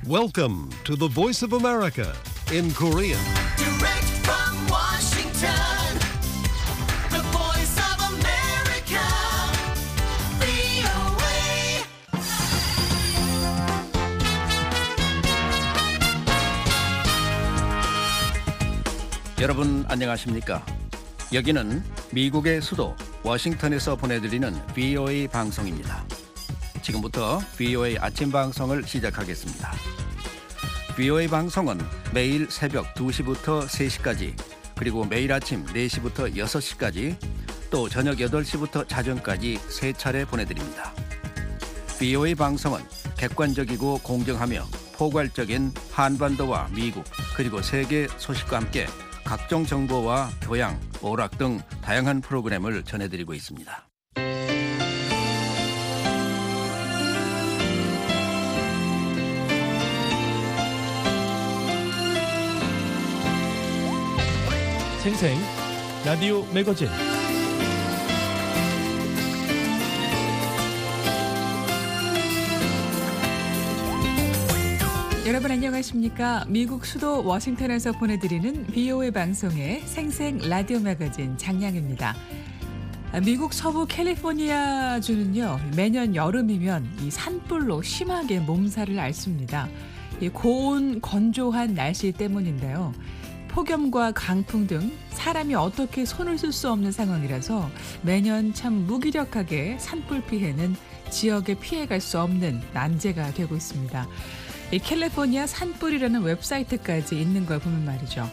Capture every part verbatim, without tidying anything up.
Welcome to the Voice of America in Korean. Direct from Washington, the voice of America, 브이오에이. 여러분 안녕하십니까? 여기는 미국의 수도 워싱턴에서 보내드리는 브이오에이 방송입니다. 지금부터 브이오에이 아침 방송을 시작하겠습니다. 브이오에이 방송은 매일 새벽 두 시부터 세 시까지, 그리고 매일 아침 네 시부터 여섯 시까지, 또 저녁 여덟 시부터 자정까지 세 차례 보내드립니다. 브이오에이 방송은 객관적이고 공정하며 포괄적인 한반도와 미국 그리고 세계 소식과 함께 각종 정보와 교양, 오락 등 다양한 프로그램을 전해드리고 있습니다. 생생 라디오 매거진 여러분 안녕하십니까? 미국 수도 워싱턴에서 보내드리는 브이오에이 방송의 생생 라디오 매거진 장량입니다. 미국 서부 캘리포니아주는요, 매년 여름이면 이 산불로 심하게 몸살을 앓습니다. 이 고온 건조한 날씨 때문인데요. 폭염과 강풍 등 사람이 어떻게 손을 쓸 수 없는 상황이라서 매년 참 무기력하게 산불 피해는 지역에 피해갈 수 없는 난제가 되고 있습니다. 이 캘리포니아 산불이라는 웹사이트까지 있는 걸 보면 말이죠.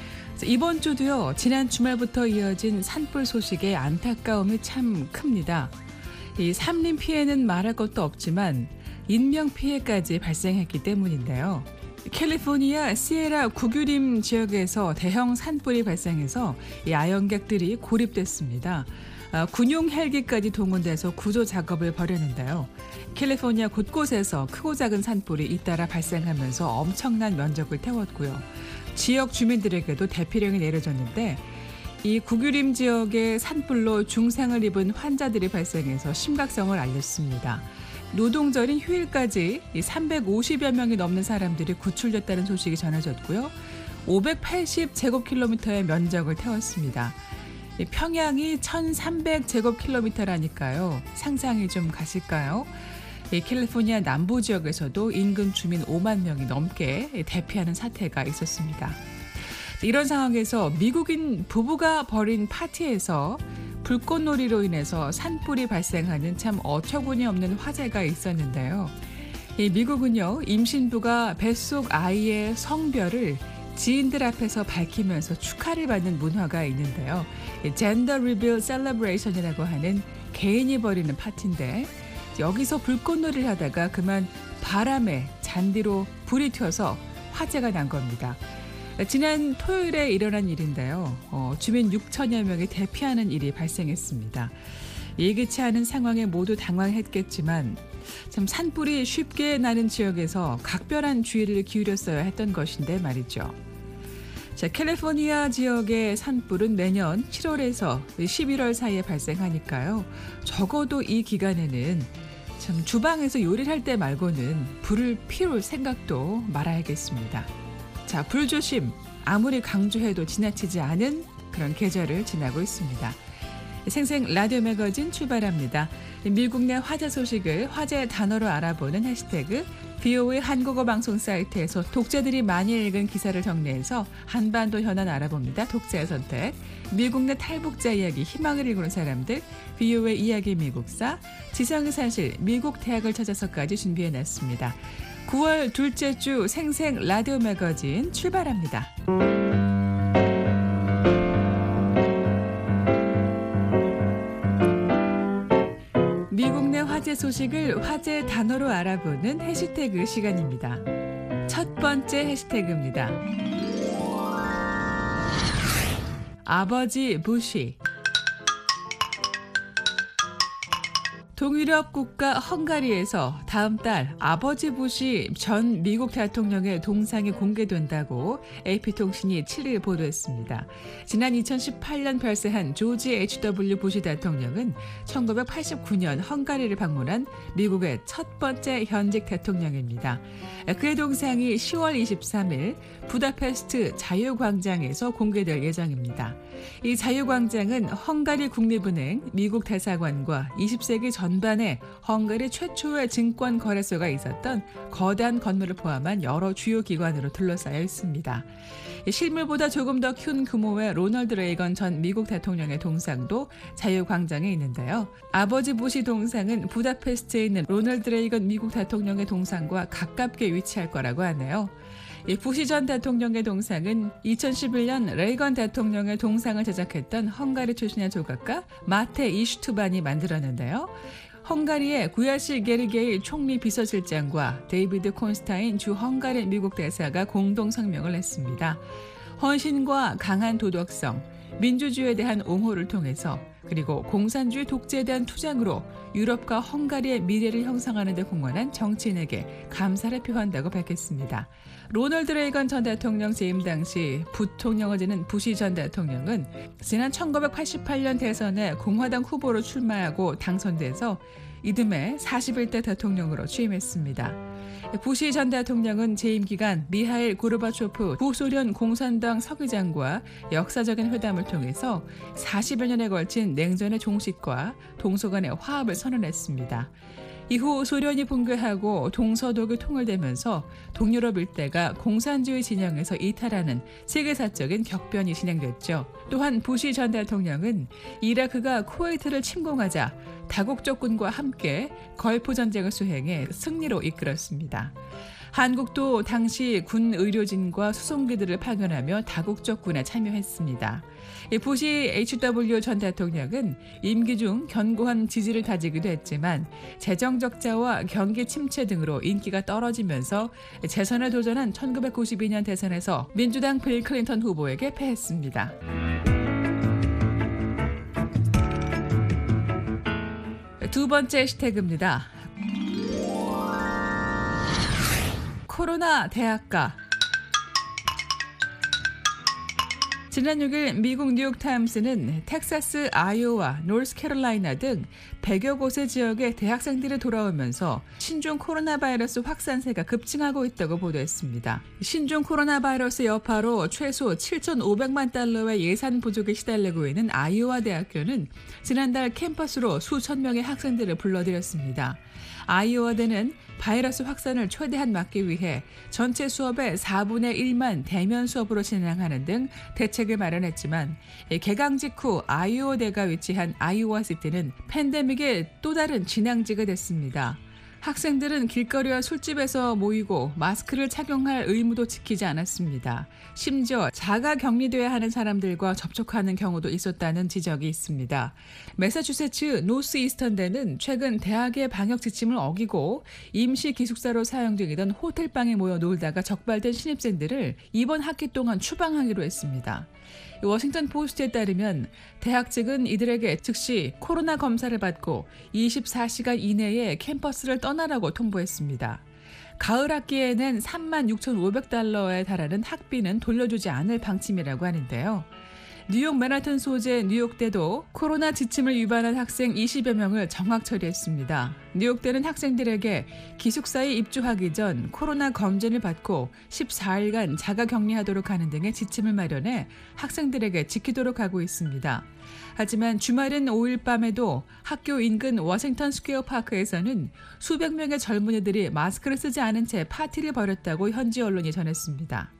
이번 주도요, 지난 주말부터 이어진 산불 소식에 안타까움이 참 큽니다. 이 산림 피해는 말할 것도 없지만 인명 피해까지 발생했기 때문인데요. 캘리포니아 시에라 구규림 지역에서 대형 산불이 발생해서 이 야영객들이 고립됐습니다. 아, 군용 헬기까지 동원돼서 구조 작업을 벌였는데요. 캘리포니아 곳곳에서 크고 작은 산불이 잇따라 발생하면서 엄청난 면적을 태웠고요. 지역 주민들에게도 대피령이 내려졌는데 이 구규림 지역의 산불로 중상을 입은 환자들이 발생해서 심각성을 알렸습니다. 노동절인 휴일까지 삼백오십여 명이 넘는 사람들이 구출됐다는 소식이 전해졌고요. 오백팔십 제곱킬로미터의 면적을 태웠습니다. 평양이 천삼백 제곱킬로미터라니까요. 상상이 좀 가실까요? 캘리포니아 남부 지역에서도 인근 주민 오만 명이 넘게 대피하는 사태가 있었습니다. 이런 상황에서 미국인 부부가 벌인 파티에서 불꽃놀이로 인해서 산불이 발생하는 참 어처구니 없는 화재가 있었는데요. 이 미국은요, 임신부가 뱃속 아이의 성별을 지인들 앞에서 밝히면서 축하를 받는 문화가 있는데요. 젠더 리빌 셀러브레이션이라고 하는 개인이 벌이는 파티인데, 여기서 불꽃놀이를 하다가 그만 바람에 잔디로 불이 튀어서 화재가 난 겁니다. 지난 토요일에 일어난 일인데요. 어, 주민 육천여 명이 대피하는 일이 발생했습니다. 예기치 않은 상황에 모두 당황했겠지만 참 산불이 쉽게 나는 지역에서 각별한 주의를 기울였어야 했던 것인데 말이죠. 자, 캘리포니아 지역의 산불은 매년 칠월에서 십일월 사이에 발생하니까요. 적어도 이 기간에는 참 주방에서 요리를 할 때 말고는 불을 피울 생각도 말아야겠습니다. 자, 불조심, 아무리 강조해도 지나치지 않은 그런 계절을 지나고 있습니다. 생생 라디오 매거진 출발합니다. 미국 내 화제 소식을 화제 단어로 알아보는 해시태그 브이오에이 한국어 방송 사이트에서 독자들이 많이 읽은 기사를 정리해서 한반도 현안 알아봅니다. 독자의 선택. 미국 내 탈북자 이야기, 희망을 읽는 사람들, 브이오에이 이야기 미국사, 지성의 사실, 미국 대학을 찾아서까지 준비해놨습니다. 구월 둘째 주 생생 라디오 매거진 출발합니다. 미국 내 화제 소식을 화제 단어로 알아보는 해시태그 시간입니다. 첫 번째 해시태그입니다. 아버지 부시. 동유럽 국가 헝가리에서 다음 달 아버지 부시 전 미국 대통령의 동상이 공개된다고 에이피통신이 칠 일 보도했습니다. 지난 이천십팔 년 별세한 조지 에이치 더블유 부시 대통령은 천구백팔십구 년 헝가리를 방문한 미국의 첫 번째 현직 대통령입니다. 그의 동상이 시월 이십삼 일 부다페스트 자유광장에서 공개될 예정입니다. 이 자유광장은 헝가리 국립은행, 미국 대사관과 이십 세기 전반에 헝가리 최초의 증권 거래소가 있었던 거대한 건물을 포함한 여러 주요 기관으로 둘러싸여 있습니다. 실물보다 조금 더 큰 규모의 로널드 레이건 전 미국 대통령의 동상도 자유광장에 있는데요. 아버지 부시 동상은 부다페스트에 있는 로널드 레이건 미국 대통령의 동상과 가깝게 위치할 거라고 하네요. 부시 전 대통령의 동상은 이천십일 년 레이건 대통령의 동상을 제작했던 헝가리 출신의 조각가 마테 이슈투반이 만들었는데요. 헝가리의 구야시 게르게이 총리 비서실장과 데이비드 콘스타인 주 헝가리 미국 대사가 공동 성명을 냈습니다. 헌신과 강한 도덕성, 민주주의에 대한 옹호를 통해서 그리고 공산주의 독재에 대한 투쟁으로 유럽과 헝가리의 미래를 형성하는 데 공헌한 정치인에게 감사를 표한다고 밝혔습니다. 로널드 레이건 전 대통령 재임 당시 부통령을 지낸 부시 전 대통령은 지난 천구백팔십팔 년 대선에 공화당 후보로 출마하고 당선돼서 이듬해 사십일 대 대통령으로 취임했습니다. 부시 전 대통령은 재임 기간 미하일 고르바초프 구소련 공산당 서기장과 역사적인 회담을 통해서 사십여 년에 걸친 냉전의 종식과 동서 간의 화합을 선언했습니다. 이후 소련이 붕괴하고 동서독이 통일되면서 동유럽 일대가 공산주의 진영에서 이탈하는 세계사적인 격변이 진행됐죠. 또한 부시 전 대통령은 이라크가 쿠웨이트를 침공하자 다국적군과 함께 걸프 전쟁을 수행해 승리로 이끌었습니다. 한국도 당시 군 의료진과 수송기들을 파견하며 다국적군에 참여했습니다. 부시 에이치 더블유 전 대통령은 임기 중 견고한 지지를 가지기도 했지만 재정 적자와 경기 침체 등으로 인기가 떨어지면서 재선에 도전한 천구백구십이 년 대선에서 민주당 빌 클린턴 후보에게 패했습니다. 두 번째 해시태그입니다. 코로나 대학가. 지난 육 일 미국 뉴욕타임스는 텍사스, 아이오와, 노스캐롤라이나 등 백여 곳의 지역에 대학생들이 돌아오면서 신종 코로나 바이러스 확산세가 급증하고 있다고 보도했습니다. 신종 코로나 바이러스 여파로 최소 칠천오백만 달러의 예산 부족에 시달리고 있는 아이오와 대학교는 지난달 캠퍼스로 수천 명의 학생들을 불러들였습니다. 아이오와대는 바이러스 확산을 최대한 막기 위해 전체 수업의 사분의 일만 대면 수업으로 진행하는 등 대책을 마련했지만 개강 직후 아이오대가 위치한 아이오와시티는 팬데믹의 또 다른 진앙지가 됐습니다. 학생들은 길거리와 술집에서 모이고 마스크를 착용할 의무도 지키지 않았습니다. 심지어 자가 격리돼야 하는 사람들과 접촉하는 경우도 있었다는 지적이 있습니다. 매사추세츠 노스 이스턴대는 최근 대학의 방역 지침을 어기고 임시 기숙사로 사용 중이던 호텔방에 모여 놀다가 적발된 신입생들을 이번 학기 동안 추방하기로 했습니다. 워싱턴 포스트에 따르면 대학 측은 이들에게 즉시 코로나 검사를 받고 이십사 시간 이내에 캠퍼스를 떠나라고 통보했습니다. 가을 학기에는 삼만 육천오백 달러에 달하는 학비는 돌려주지 않을 방침이라고 하는데요. 뉴욕 맨하튼 소재 뉴욕대도 코로나 지침을 위반한 학생 이십여 명을 정학 처리했습니다. 뉴욕대는 학생들에게 기숙사에 입주하기 전 코로나 검진을 받고 십사 일간 자가 격리하도록 하는 등의 지침을 마련해 학생들에게 지키도록 하고 있습니다. 하지만 주말인 오 일 밤에도 학교 인근 워싱턴 스퀘어 파크에서는 수백 명의 젊은이들이 마스크를 쓰지 않은 채 파티를 벌였다고 현지 언론이 전했습니다.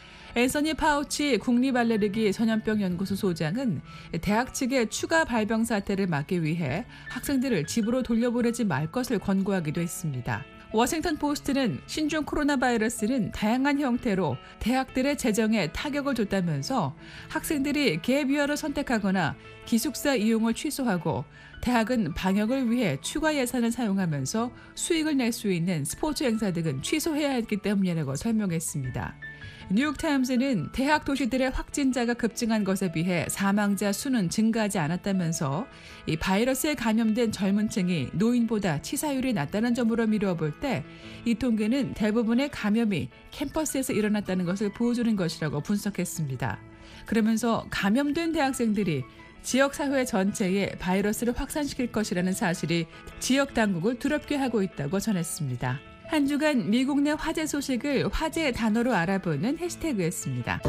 앤서니 파우치 국립알레르기 전염병 연구소 소장은 대학 측의 추가 발병 사태를 막기 위해 학생들을 집으로 돌려보내지 말 것을 권고하기도 했습니다. 워싱턴 포스트는 신종 코로나 바이러스는 다양한 형태로 대학들의 재정에 타격을 줬다면서 학생들이 갭 이어를 선택하거나 기숙사 이용을 취소하고 대학은 방역을 위해 추가 예산을 사용하면서 수익을 낼 수 있는 스포츠 행사 등은 취소해야 했기 때문이라고 설명했습니다. 뉴욕타임즈는 대학 도시들의 확진자가 급증한 것에 비해 사망자 수는 증가하지 않았다면서 이 바이러스에 감염된 젊은 층이 노인보다 치사율이 낮다는 점으로 미루어 볼 때 이 통계는 대부분의 감염이 캠퍼스에서 일어났다는 것을 보여주는 것이라고 분석했습니다. 그러면서 감염된 대학생들이 지역사회 전체에 바이러스를 확산시킬 것이라는 사실이 지역 당국을 두렵게 하고 있다고 전했습니다. 한 주간 미국 내 화제 소식을 화제 단어로 알아보는 해시태그였습니다.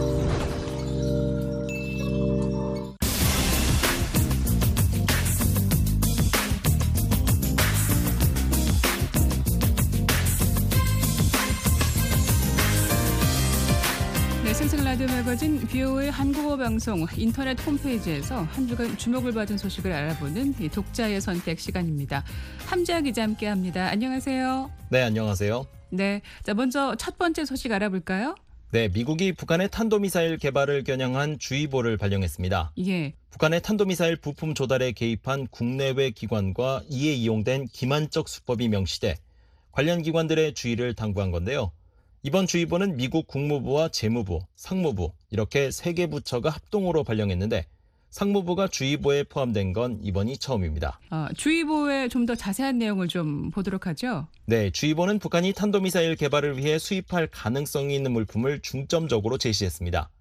네, 생생 라디오 매거진 비오의 한국어 방송 인터넷 홈페이지에서 한 주간 주목을 받은 소식을 알아보는 이 독자의 선택 시간입니다. 함지아 기자 함께합니다. 안녕하세요. 네, 안녕하세요. 네, 자 먼저 첫 번째 소식 알아볼까요? 네, 미국이 북한의 탄도미사일 개발을 겨냥한 주의보를 발령했습니다. 예. 북한의 탄도미사일 부품 조달에 개입한 국내외 기관과 이에 이용된 기만적 수법이 명시돼 관련 기관들의 주의를 당부한 건데요. 이번 주의보는 미국 국무부와 재무부, 상무부 이렇게 세 개 부처가 합동으로 발령했는데 상무부가 주의보에 포함된 건 이번이 처음입니다. 어, 주의보의 좀 더 자세한 내용을 좀 보도록 하죠. 네, 주의보는 북한이 탄도미사일 개발을 위해 수입할 가능성이 있는 물품을 중점적으로 제시했습니다.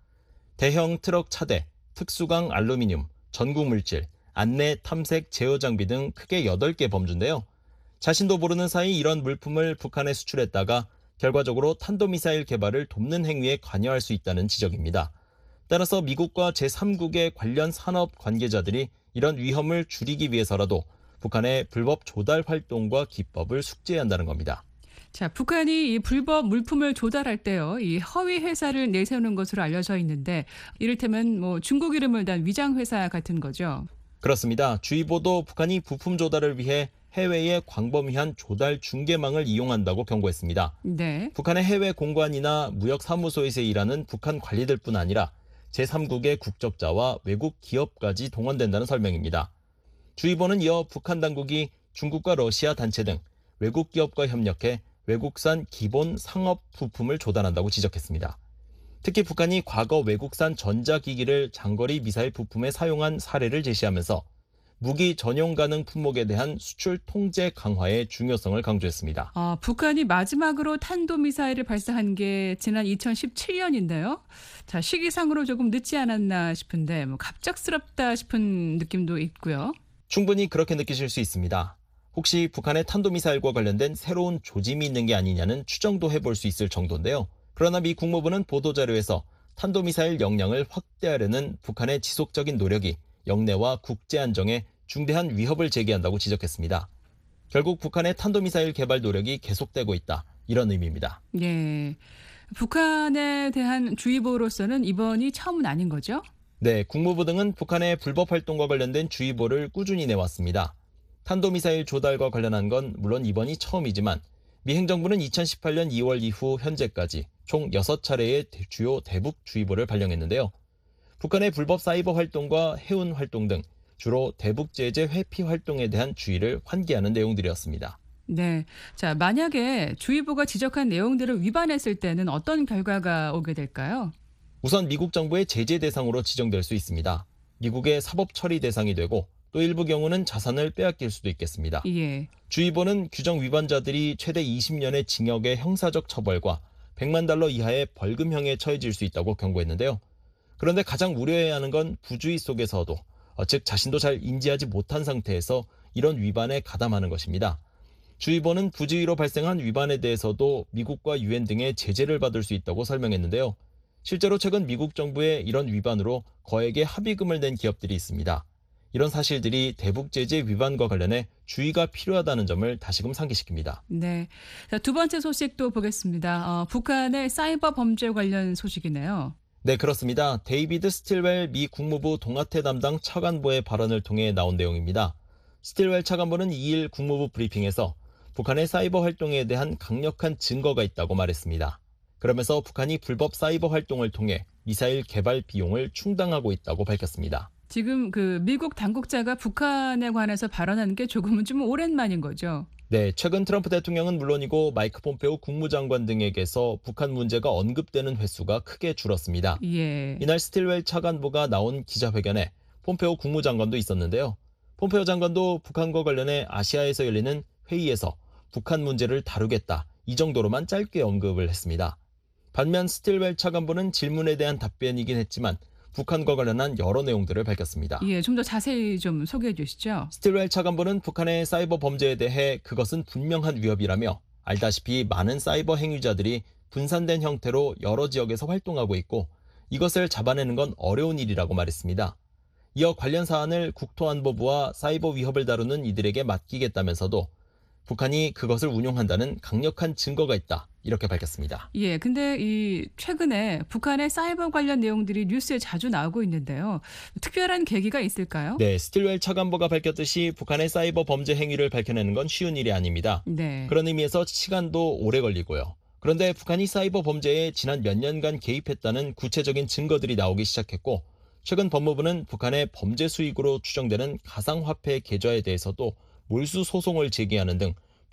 대형 트럭 차대, 특수강 알루미늄, 전구물질, 안내, 탐색, 제어 장비 등 크게 여덟 개 범주인데요. 자신도 모르는 사이 이런 물품을 북한에 수출했다가 결과적으로 탄도미사일 개발을 돕는 행위에 관여할 수 있다는 지적입니다. 따라서 미국과 제삼국의 관련 산업 관계자들이 이런 위험을 줄이기 위해서라도 북한의 불법 조달 활동과 기법을 숙지해야 한다는 겁니다. 자, 북한이 이 불법 물품을 조달할 때요, 이 허위 회사를 내세우는 것으로 알려져 있는데 이를테면 뭐 중국 이름을 단 위장 회사 같은 거죠. 그렇습니다. 주의보도 북한이 부품 조달을 위해 해외의 광범위한 조달 중개망을 이용한다고 경고했습니다. 네. 북한의 해외 공관이나 무역사무소에서 일하는 북한 관리들뿐 아니라 제삼국의 국적자와 외국 기업까지 동원된다는 설명입니다. 주의보는 이어 북한 당국이 중국과 러시아 단체 등 외국 기업과 협력해 외국산 기본 상업 부품을 조달한다고 지적했습니다. 특히 북한이 과거 외국산 전자기기를 장거리 미사일 부품에 사용한 사례를 제시하면서 무기 전용 가능 품목에 대한 수출 통제 강화의 중요성을 강조했습니다. 아, 북한이 마지막으로 탄도미사일을 발사한 게 지난 이천십칠 년인데요. 자, 시기상으로 조금 늦지 않았나 싶은데 뭐 갑작스럽다 싶은 느낌도 있고요. 충분히 그렇게 느끼실 수 있습니다. 혹시 북한의 탄도미사일과 관련된 새로운 조짐이 있는 게 아니냐는 추정도 해볼 수 있을 정도인데요. 그러나 미 국무부는 보도자료에서 탄도미사일 역량을 확대하려는 북한의 지속적인 노력이 영내와 국제 안정에 중대한 위협을 제기한다고 지적했습니다. 결국 북한의 탄도미사일 개발 노력이 계속되고 있다. 이런 의미입니다. 예. 북한에 대한 주의보로서는 이번이 처음은 아닌 거죠? 네, 국무부 등은 북한의 불법 활동과 관련된 주의보를 꾸준히 내왔습니다. 탄도미사일 조달과 관련한 건 물론 이번이 처음이지만 미 행정부는 이천십팔 년 이월 이후 현재까지 총 여섯 차례의 주요 대북 주의보를 발령했는데요. 북한의 불법 사이버 활동과 해운 활동 등 주로 대북 제재 회피 활동에 대한 주의를 환기하는 내용들이었습니다. 네. 자, 만약에 주의보가 지적한 내용들을 위반했을 때는 어떤 결과가 오게 될까요? 우선 미국 정부의 제재 대상으로 지정될 수 있습니다. 미국의 사법 처리 대상이 되고 또 일부 경우는 자산을 빼앗길 수도 있겠습니다. 예. 주의보는 규정 위반자들이 최대 이십 년의 징역의 형사적 처벌과 백만 달러 이하의 벌금형에 처해질 수 있다고 경고했는데요. 그런데 가장 우려해야 하는 건 부주의 속에서도, 즉 자신도 잘 인지하지 못한 상태에서 이런 위반에 가담하는 것입니다. 주의보는 부주의로 발생한 위반에 대해서도 미국과 유엔 등의 제재를 받을 수 있다고 설명했는데요. 실제로 최근 미국 정부의 이런 위반으로 거액의 합의금을 낸 기업들이 있습니다. 이런 사실들이 대북 제재 위반과 관련해 주의가 필요하다는 점을 다시금 상기시킵니다. 네. 자, 두 번째 소식도 보겠습니다. 어, 북한의 사이버 범죄 관련 소식이네요. 네, 그렇습니다. 데이비드 스틸웰 미 국무부 동아태 담당 차관보의 발언을 통해 나온 내용입니다. 스틸웰 차관보는 이 일 국무부 브리핑에서 북한의 사이버 활동에 대한 강력한 증거가 있다고 말했습니다. 그러면서 북한이 불법 사이버 활동을 통해 미사일 개발 비용을 충당하고 있다고 밝혔습니다. 지금 그 미국 당국자가 북한에 관해서 발언하는 게 조금은 좀 오랜만인 거죠. 네, 최근 트럼프 대통령은 물론이고 마이크 폼페오 국무장관 등에게서 북한 문제가 언급되는 횟수가 크게 줄었습니다. 예. 이날 스틸웰 차관보가 나온 기자회견에 폼페오 국무장관도 있었는데요. 폼페오 장관도 북한과 관련해 아시아에서 열리는 회의에서 북한 문제를 다루겠다, 이 정도로만 짧게 언급을 했습니다. 반면 스틸웰 차관보는 질문에 대한 답변이긴 했지만 북한과 관련한 여러 내용들을 밝혔습니다. 예, 좀 더 자세히 좀 소개해 주시죠. 스틸웰 차관보는 북한의 사이버 범죄에 대해 그것은 분명한 위협이라며, 알다시피 많은 사이버 행위자들이 분산된 형태로 여러 지역에서 활동하고 있고 이것을 잡아내는 건 어려운 일이라고 말했습니다. 이어 관련 사안을 국토안보부와 사이버 위협을 다루는 이들에게 맡기겠다면서도 북한이 그것을 운용한다는 강력한 증거가 있다, 이렇게 밝혔습니다. 예, 근데 이 최근에 북한의 사이버 관련 내용들이 뉴스에 자주 나오고 있는데요. 특별한 계기가 있을까요? 네, 스틸웰 차관보가 밝혔듯이 북한의 사이버 범죄 행위를 밝혀내는 건 쉬운 일이 아닙니다. 네. 그런 의미에서 시간도 오래 걸리고요. 그런데 북한이 사이버 범죄에 지난 몇 년간 개입했다는 구체적인 증거들이 나오기 시작했고, 최근 법무부는 북한의 범죄 수익으로 추정되는 가상화폐 계좌에 대해서도 몰수 소송을 제기하는 등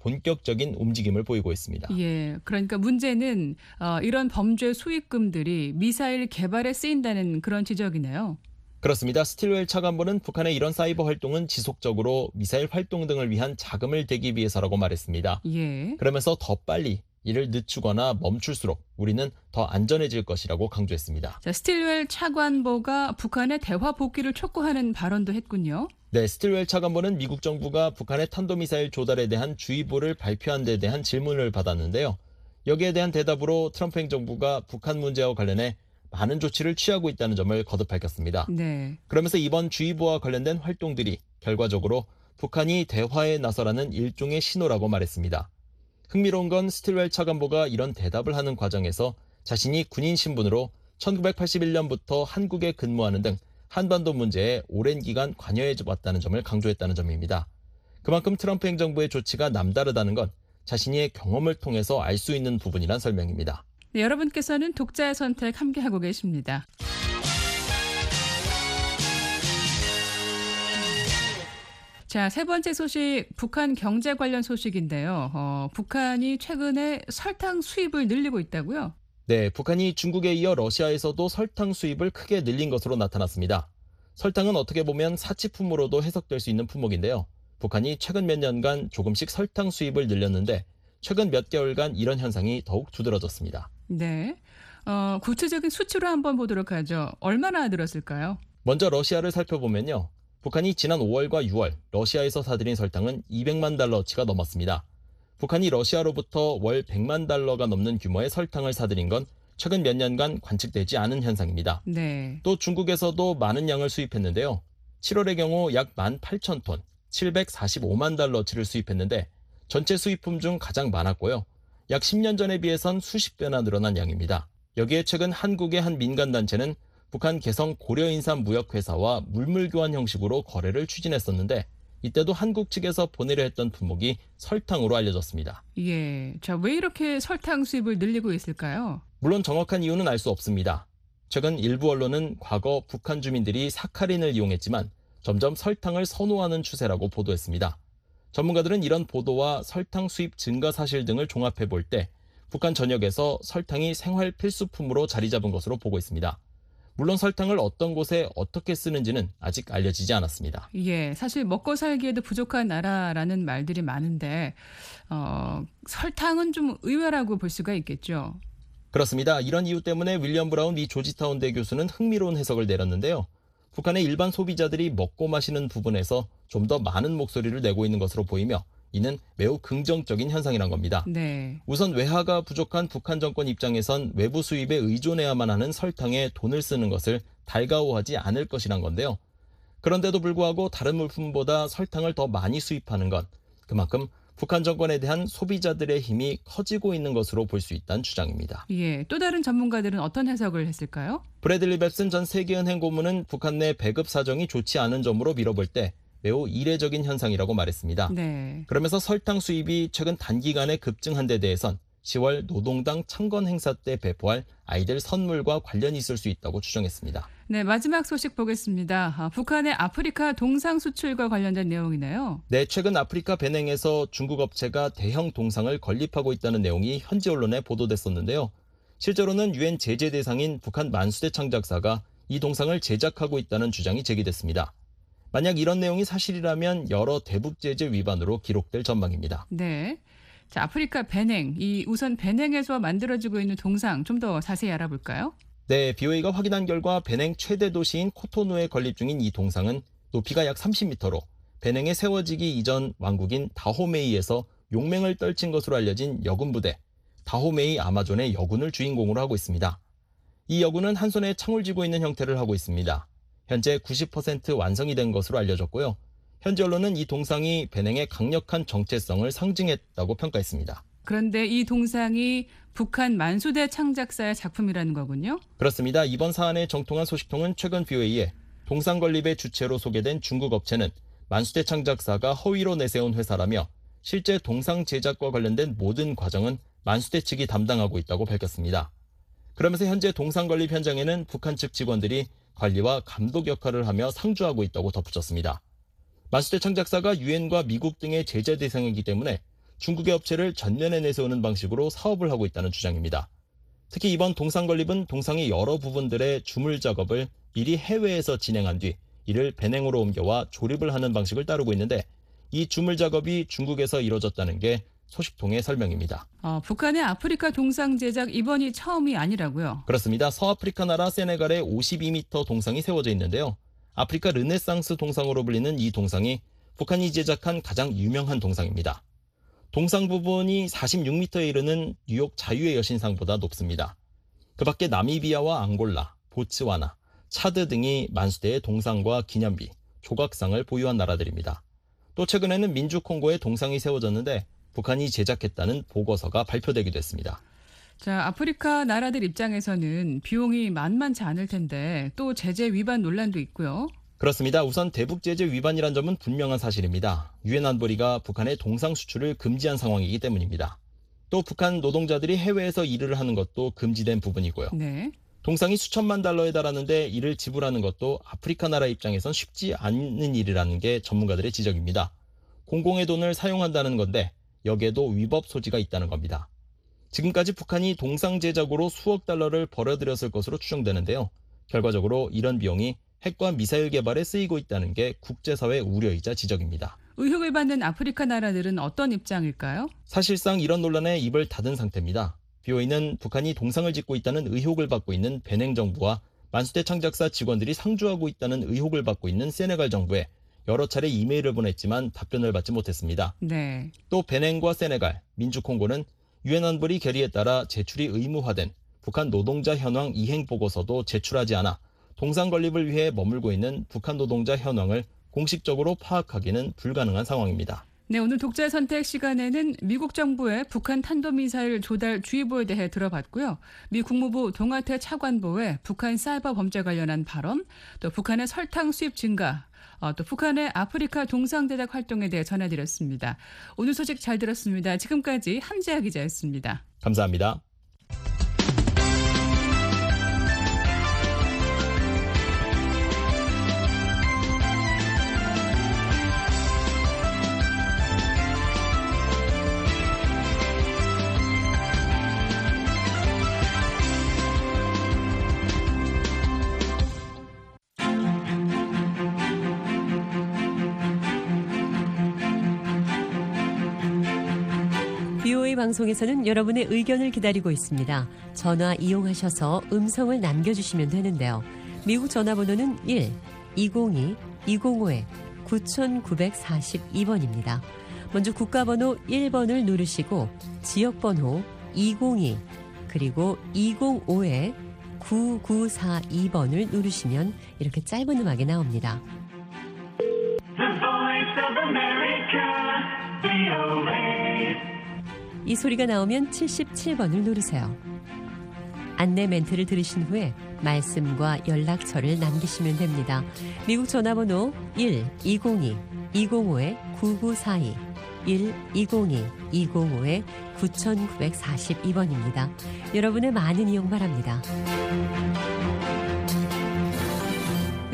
본격적인 움직임을 보이고 있습니다. 예, 그러니까 문제는 어, 이런 범죄 수익금들이 미사일 개발에 쓰인다는 그런 지적이네요. 그렇습니다. 스틸웰 차관보는 북한의 이런 사이버 활동은 지속적으로 미사일 활동 등을 위한 자금을 대기 위해서라고 말했습니다. 예. 그러면서 더 빨리 이를 늦추거나 멈출수록 우리는 더 안전해질 것이라고 강조했습니다. 자, 스틸웰 차관보가 북한의 대화 복귀를 촉구하는 발언도 했군요. 네, 스틸웰 차관보는 미국 정부가 북한의 탄도미사일 조달에 대한 주의보를 발표한 데 대한 질문을 받았는데요. 여기에 대한 대답으로 트럼프 행정부가 북한 문제와 관련해 많은 조치를 취하고 있다는 점을 거듭 밝혔습니다. 네. 그러면서 이번 주의보와 관련된 활동들이 결과적으로 북한이 대화에 나서라는 일종의 신호라고 말했습니다. 흥미로운 건 스틸웰 차관보가 이런 대답을 하는 과정에서 자신이 군인 신분으로 천구백팔십일 년부터 한국에 근무하는 등 한반도 문제에 오랜 기간 관여해 왔다는 점을 강조했다는 점입니다. 그만큼 트럼프 행정부의 조치가 남다르다는 건 자신의 경험을 통해서 알 수 있는 부분이란 설명입니다. 네, 여러분께서는 독자의 선택 함께하고 계십니다. 자, 세 번째 소식, 북한 경제 관련 소식인데요. 어, 북한이 최근에 설탕 수입을 늘리고 있다고요? 네, 북한이 중국에 이어 러시아에서도 설탕 수입을 크게 늘린 것으로 나타났습니다. 설탕은 어떻게 보면 사치품으로도 해석될 수 있는 품목인데요. 북한이 최근 몇 년간 조금씩 설탕 수입을 늘렸는데 최근 몇 개월간 이런 현상이 더욱 두드러졌습니다. 네. 어, 구체적인 수치로 한번 보도록 하죠. 얼마나 늘었을까요? 먼저 러시아를 살펴보면요. 북한이 지난 오월과 유월 러시아에서 사들인 설탕은 이백만 달러치가 넘었습니다. 북한이 러시아로부터 월 백만 달러가 넘는 규모의 설탕을 사들인 건 최근 몇 년간 관측되지 않은 현상입니다. 네. 또 중국에서도 많은 양을 수입했는데요. 칠월의 경우 약 만 팔천 톤, 칠백사십오만 달러치를 수입했는데 전체 수입품 중 가장 많았고요. 약 십 년 전에 비해선 수십 배나 늘어난 양입니다. 여기에 최근 한국의 한 민간단체는 북한 개성 고려인삼 무역회사와 물물교환 형식으로 거래를 추진했었는데 이때도 한국 측에서 보내려 했던 품목이 설탕으로 알려졌습니다. 예. 자, 왜 이렇게 설탕 수입을 늘리고 있을까요? 물론 정확한 이유는 알 수 없습니다. 최근 일부 언론은 과거 북한 주민들이 사카린을 이용했지만 점점 설탕을 선호하는 추세라고 보도했습니다. 전문가들은 이런 보도와 설탕 수입 증가 사실 등을 종합해 볼 때 북한 전역에서 설탕이 생활 필수품으로 자리 잡은 것으로 보고 있습니다. 물론 설탕을 어떤 곳에 어떻게 쓰는지는 아직 알려지지 않았습니다. 예, 사실 먹고 살기에도 부족한 나라라는 말들이 많은데 어, 설탕은 좀 의외라고 볼 수가 있겠죠. 그렇습니다. 이런 이유 때문에 윌리엄 브라운 미 조지타운대 교수는 흥미로운 해석을 내렸는데요. 북한의 일반 소비자들이 먹고 마시는 부분에서 좀 더 많은 목소리를 내고 있는 것으로 보이며 이는 매우 긍정적인 현상이란 겁니다. 네. 우선 외화가 부족한 북한 정권 입장에선 외부 수입에 의존해야만 하는 설탕에 돈을 쓰는 것을 달가워하지 않을 것이란 건데요. 그런데도 불구하고 다른 물품보다 설탕을 더 많이 수입하는 건 그만큼 북한 정권에 대한 소비자들의 힘이 커지고 있는 것으로 볼 수 있다는 주장입니다. 예, 또 다른 전문가들은 어떤 해석을 했을까요? 브래들리 뱁슨 전 세계은행 고문은 북한 내 배급 사정이 좋지 않은 점으로 밀어볼 때 매우 이례적인 현상이라고 말했습니다. 네. 그러면서 설탕 수입이 최근 단기간에 급증한 데 대해선 시월 노동당 창건 행사 때 배포할 아이들 선물과 관련이 있을 수 있다고 추정했습니다. 네, 마지막 소식 보겠습니다. 아, 북한의 아프리카 동상 수출과 관련된 내용이네요. 네, 최근 아프리카 베냉에서 중국 업체가 대형 동상을 건립하고 있다는 내용이 현지 언론에 보도됐었는데요. 실제로는 유엔 제재 대상인 북한 만수대 창작사가 이 동상을 제작하고 있다는 주장이 제기됐습니다. 만약 이런 내용이 사실이라면 여러 대북 제재 위반으로 기록될 전망입니다. 네. 자, 아프리카 베냉, 이 우선 베냉에서 만들어지고 있는 동상 좀 더 자세히 알아볼까요? 네, 비오이가 확인한 결과 베냉 최대 도시인 코토누에 건립 중인 이 동상은 높이가 약 삼십 미터로 베냉에 세워지기 이전 왕국인 다호메이에서 용맹을 떨친 것으로 알려진 여군 부대 다호메이 아마존의 여군을 주인공으로 하고 있습니다. 이 여군은 한 손에 창을 쥐고 있는 형태를 하고 있습니다. 현재 구십 퍼센트 완성이 된 것으로 알려졌고요. 현지 언론은 이 동상이 베냉의 강력한 정체성을 상징했다고 평가했습니다. 그런데 이 동상이 북한 만수대 창작사의 작품이라는 거군요. 그렇습니다. 이번 사안의 정통한 소식통은 최근 비오이에 동상 건립의 주체로 소개된 중국 업체는 만수대 창작사가 허위로 내세운 회사라며 실제 동상 제작과 관련된 모든 과정은 만수대 측이 담당하고 있다고 밝혔습니다. 그러면서 현재 동상 건립 현장에는 북한 측 직원들이 관리와 감독 역할을 하며 상주하고 있다고 덧붙였습니다. 만수대 창작사가 유엔과 미국 등의 제재 대상이기 때문에 중국의 업체를 전면에 내세우는 방식으로 사업을 하고 있다는 주장입니다. 특히 이번 동상 건립은 동상의 여러 부분들의 주물 작업을 미리 해외에서 진행한 뒤 이를 베냉으로 옮겨와 조립을 하는 방식을 따르고 있는데 이 주물 작업이 중국에서 이뤄졌다는 게 소식통의 설명입니다. 어, 북한의 아프리카 동상 제작 이번이 처음이 아니라고요? 그렇습니다. 서아프리카 나라 세네갈에 오십이 미터 동상이 세워져 있는데요. 아프리카 르네상스 동상으로 불리는 이 동상이 북한이 제작한 가장 유명한 동상입니다. 동상 부분이 사십육 미터에 이르는 뉴욕 자유의 여신상보다 높습니다. 그 밖에 나미비아와 앙골라, 보츠와나, 차드 등이 만수대의 동상과 기념비, 조각상을 보유한 나라들입니다. 또 최근에는 민주 콩고에 동상이 세워졌는데 북한이 제작했다는 보고서가 발표되기도 했습니다. 자, 아프리카 나라들 입장에서는 비용이 만만치 않을 텐데 또 제재 위반 논란도 있고요. 그렇습니다. 우선 대북 제재 위반이란 점은 분명한 사실입니다. 유엔 안보리가 북한의 동상 수출을 금지한 상황이기 때문입니다. 또 북한 노동자들이 해외에서 일을 하는 것도 금지된 부분이고요. 네. 동상이 수천만 달러에 달하는데 이를 지불하는 것도 아프리카 나라 입장에선 쉽지 않은 일이라는 게 전문가들의 지적입니다. 공공의 돈을 사용한다는 건데 여기에도 위법 소지가 있다는 겁니다. 지금까지 북한이 동상 제작으로 수억 달러를 벌어들였을 것으로 추정되는데요. 결과적으로 이런 비용이 핵과 미사일 개발에 쓰이고 있다는 게 국제사회 우려이자 지적입니다. 의혹을 받는 아프리카 나라들은 어떤 입장일까요? 사실상 이런 논란에 입을 닫은 상태입니다. 비오이는 북한이 동상을 짓고 있다는 의혹을 받고 있는 베냉 정부와 만수대 창작사 직원들이 상주하고 있다는 의혹을 받고 있는 세네갈 정부에 여러 차례 이메일을 보냈지만 답변을 받지 못했습니다. 네. 또 베냉과 세네갈, 민주콩고는 유엔 안보리 결의에 따라 제출이 의무화된 북한 노동자 현황 이행 보고서도 제출하지 않아 동상 건립을 위해 머물고 있는 북한 노동자 현황을 공식적으로 파악하기는 불가능한 상황입니다. 네, 오늘 독자 선택 시간에는 미국 정부의 북한 탄도미사일 조달 주의보에 대해 들어봤고요. 미 국무부 동아태 차관보의 북한 사이버 범죄 관련한 발언, 또 북한의 설탕 수입 증가, 어, 또 북한의 아프리카 동상 제작 활동에 대해 전해드렸습니다. 오늘 소식 잘 들었습니다. 지금까지 함재하 기자였습니다. 감사합니다. 비오에이 방송에서는 여러분의 의견을 기다리고 있습니다. 전화 이용하셔서 음성을 남겨주시면 되는데요. 미국 전화번호는 일 이공이 이공오 구구사이 번입니다. 먼저 국가번호 일 번을 누르시고 지역번호 이공이 그리고 이공오 구구사이 번을 누르시면 이렇게 짧은 음악이 나옵니다. The voice of America, 비오에이. 이 소리가 나오면 칠십칠 번을 누르세요. 안내 멘트를 들으신 후에 말씀과 연락처를 남기시면 됩니다. 미국 전화번호 일 이공이 이공오 구구사이 일 이공이 이공오 구구사이 번입니다. 여러분의 많은 이용 바랍니다.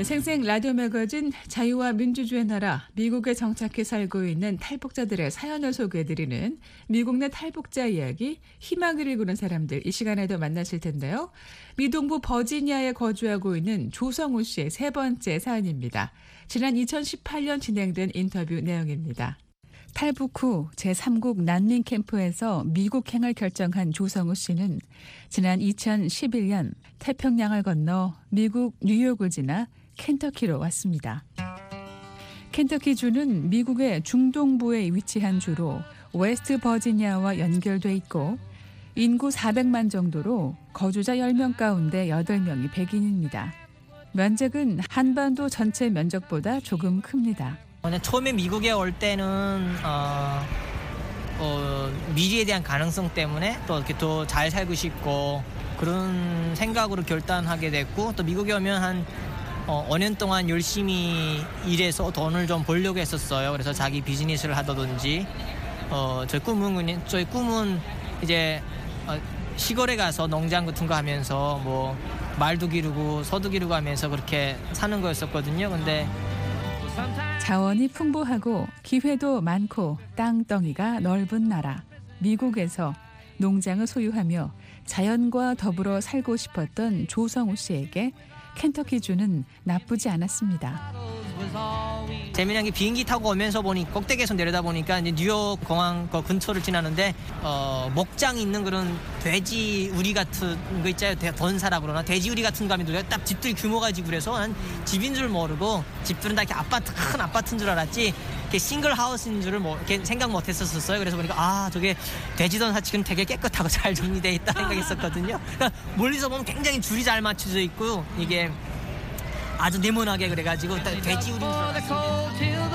생생 라디오 매거진 자유와 민주주의 나라 미국에 정착해 살고 있는 탈북자들의 사연을 소개해드리는 미국 내 탈북자 이야기 희망을 일구는 사람들, 이 시간에도 만나실 텐데요. 미동부 버지니아에 거주하고 있는 조성우 씨의 세 번째 사연입니다. 지난 이천십팔 년 진행된 인터뷰 내용입니다. 탈북 후 제삼국 난민 캠프에서 미국행을 결정한 조성우 씨는 지난 이천십일 년 태평양을 건너 미국 뉴욕을 지나 켄터키로 왔습니다. 켄터키주는 미국의 중동부에 위치한 주로 웨스트 버지니아와 연결돼 있고 인구 사백만 정도로 거주자 열 명 가운데 여덟 명이 백인입니다. 면적은 한반도 전체 면적보다 조금 큽니다. 처음에 미국에 올 때는 어, 어, 미래에 대한 가능성 때문에 또 이렇게 더 잘 살고 싶고 그런 생각으로 결단하게 됐고, 또 미국에 오면 한 어, 오 년 동안 열심히 일해서 돈을 좀 벌려고 했었어요. 그래서 자기 비즈니스를 하다든지 어, 저희 꿈은 저희 꿈은 이제 어, 시골에 가서 농장 같은 거 하면서 뭐 말도 기르고 소도 기르고 하면서 그렇게 사는 거였었거든요. 근데 자원이 풍부하고 기회도 많고 땅덩이가 넓은 나라 미국에서 농장을 소유하며 자연과 더불어 살고 싶었던 조성우 씨에게 켄터키주는 나쁘지 않았습니다. 재미난 게 비행기 타고 오면서 보니 꼭대기에서 내려다 보니까 이제 뉴욕 공항 그 근처를 지나는데 어, 목장이 있는 그런 돼지 우리 같은 거 있잖아요. 돈사라 그러나 돼지 우리 같은 거 하면 딱 집들이 규모가 지고 그래서 난 집인 줄 모르고 집들은 다 이렇게 아파트 큰 아파트인 줄 알았지 이렇게 싱글 하우스인 줄을 뭐 이렇게 생각 못 했었어요. 그래서 보니까 아 저게 돼지 돈사치는 되게 깨끗하고 잘 정리돼 있다 생각했었거든요. 그러니까 멀리서 보면 굉장히 줄이 잘 맞춰져 있고 이게 아주 네모나게 그래가지고 돼지 우린 줄 알았어요.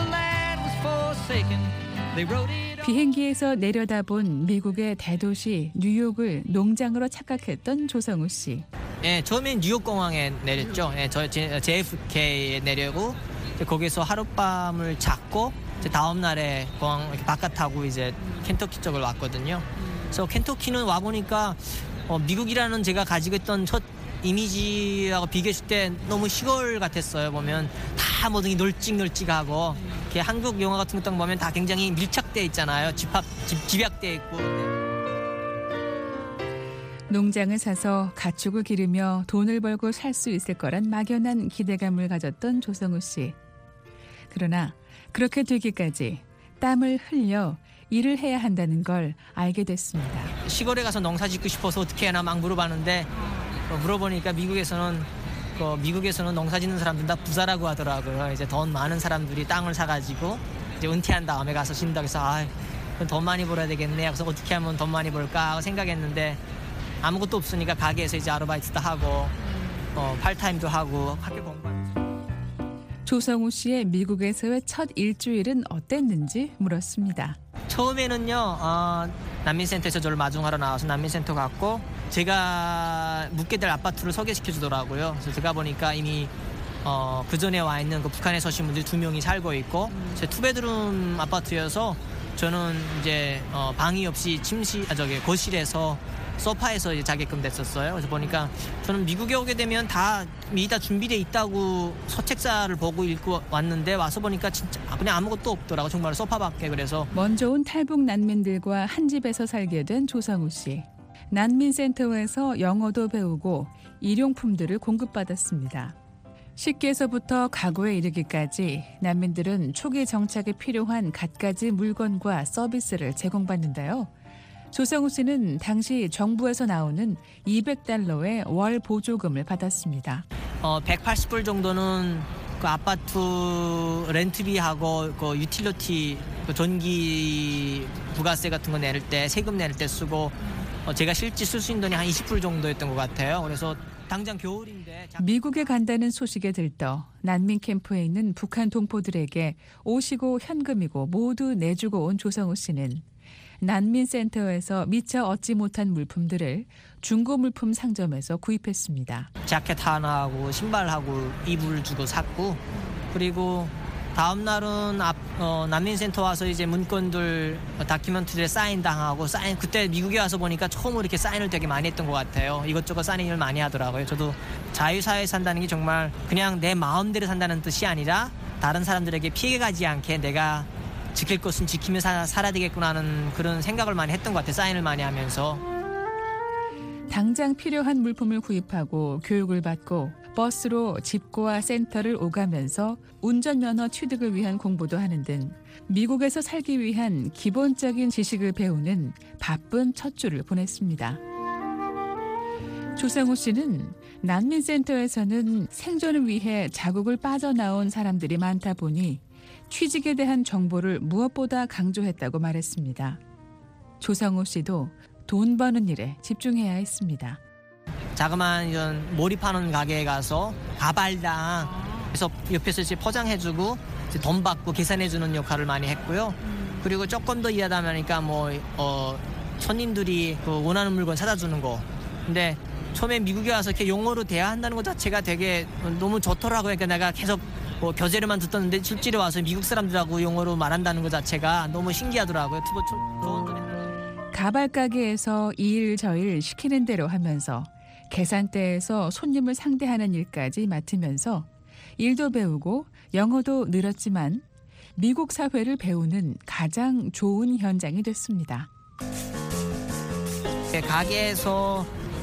비행기에서 내려다본 미국의 대도시 뉴욕을 농장으로 착각했던 조성우 씨. 예, 처음엔 뉴욕 공항에 내렸죠. 예, 저 제이에프케이에 내려고 거기서 하룻밤을 잤고 다음 날에 공항 바깥 타고 이제 켄터키 쪽을 왔거든요. 그래서 켄터키는 와 보니까 어, 미국이라는 제가 가지고 있던 첫 이미지하고 비교했을 때 너무 시골 같았어요. 보면 다 모든 게 널찍널찍하고 이렇게 한국 영화 같은 것도 보면 다 굉장히 밀착돼 있잖아요. 집합 집, 집약돼 있고. 농장을 사서 가축을 기르며 돈을 벌고 살 수 있을 거란 막연한 기대감을 가졌던 조성우 씨. 그러나 그렇게 되기까지 땀을 흘려 일을 해야 한다는 걸 알게 됐습니다. 시골에 가서 농사 짓고 싶어서 어떻게 해나 막 물어봤는데 어, 물어보니까 미국에서는 그 미국에서는 농사 짓는 사람들 다 부자라고 하더라고요. 이제 돈 많은 사람들이 땅을 사가지고 이제 은퇴한 다음에 가서 신다고 해서 아, 돈 많이 벌어야 되겠네. 그래서 어떻게 하면 돈 많이 벌까 하고 생각했는데 아무것도 없으니까 가게에서 이제 아르바이트도 하고 어, 팔타임도 하고 학교 공부하고. 조성우 씨의 미국에서의 첫 일주일은 어땠는지 물었습니다. 처음에는요 어, 난민센터에서 저를 마중하러 나와서 난민센터 갔고 제가 묵게 될 아파트를 소개시켜 주더라고요. 그래서 제가 보니까 이미 어, 그 전에 와 있는 그 북한에서 오신 분들이 두 명이 살고 있고 제 투베드룸 아파트여서 저는 이제 어, 방이 없이 침실 아 저기 거실에서 소파에서 이제 자게끔 됐었어요. 그래서 보니까 저는 미국에 오게 되면 다 미리 다 준비돼 있다고 서책사를 보고 읽고 왔는데 와서 보니까 진짜 그냥 아무것도 없더라고. 정말 소파밖에. 그래서 먼저 온 탈북 난민들과 한 집에서 살게 된 조성우 씨. 난민센터에서 영어도 배우고 일용품들을 공급받았습니다. 식기에서부터 가구에 이르기까지 난민들은 초기 정착에 필요한 갖가지 물건과 서비스를 제공받는데요. 조성우 씨는 당시 정부에서 나오는 이백 달러의 월 보조금을 받았습니다. 어, 백팔십 불 정도는 그 아파트 렌트비하고 그 유틸리티 그 전기 부가세 같은 거 내릴 때 세금 내릴 때 쓰고 어, 제가 실제 쓸 수 있는 돈이 한 이십 불 정도였던 것 같아요. 그래서 당장 겨울인데 미국에 간다는 소식에 들떠 난민 캠프에 있는 북한 동포들에게 옷이고 현금이고 모두 내주고 온 조성우 씨는 난민센터에서 미처 얻지 못한 물품들을 중고 물품 상점에서 구입했습니다. 자켓 하나하고 신발하고 이불 주고 샀고 그리고 다음 날은 앞, 어, 난민센터 와서 이제 문건들 다큐멘터리에 사인 당하고 사인 그때 미국에 와서 보니까 처음으로 이렇게 사인을 되게 많이 했던 것 같아요. 이것저것 사인을 많이 하더라고요. 저도 자유사회에 산다는 게 정말 그냥 내 마음대로 산다는 뜻이 아니라 다른 사람들에게 피해 가지 않게 내가 지킬 것은 지키며 사, 살아야 되겠구나 하는 그런 생각을 많이 했던 것 같아요. 사인을 많이 하면서. 당장 필요한 물품을 구입하고 교육을 받고 버스로 집과 센터를 오가면서 운전면허 취득을 위한 공부도 하는 등 미국에서 살기 위한 기본적인 지식을 배우는 바쁜 첫 주를 보냈습니다. 조성우 씨는 난민센터에서는 생존을 위해 자국을 빠져나온 사람들이 많다 보니 취직에 대한 정보를 무엇보다 강조했다고 말했습니다. 조성우 씨도 돈 버는 일에 집중해야 했습니다. 자그마한 이런 몰입하는 가게에 가서 가발당 그래서 옆에서 이제 포장해주고 이제 돈 받고 계산해주는 역할을 많이 했고요. 그리고 조금 더 일하다 보니까 뭐 어, 손님들이 그 원하는 물건 사다 주는 거. 근데 처음에 미국에 와서 이렇게 영어로 대화한다는 것 자체가 되게 너무 좋더라고요. 그러니까 내가 계속 뭐 교재로만 듣었는데 실제로 와서 미국 사람들하고 영어로 말한다는 것 자체가 너무 신기하더라고요. 투보 좋은 거네. 가발 가게에서 이 일 저 일 시키는 대로 하면서 계산대에서 손님을 상대하는 일까지 맡으면서 일도 배우고 영어도 늘었지만 미국 사회를 배우는 가장 좋은 현장이 됐습니다. 가게에서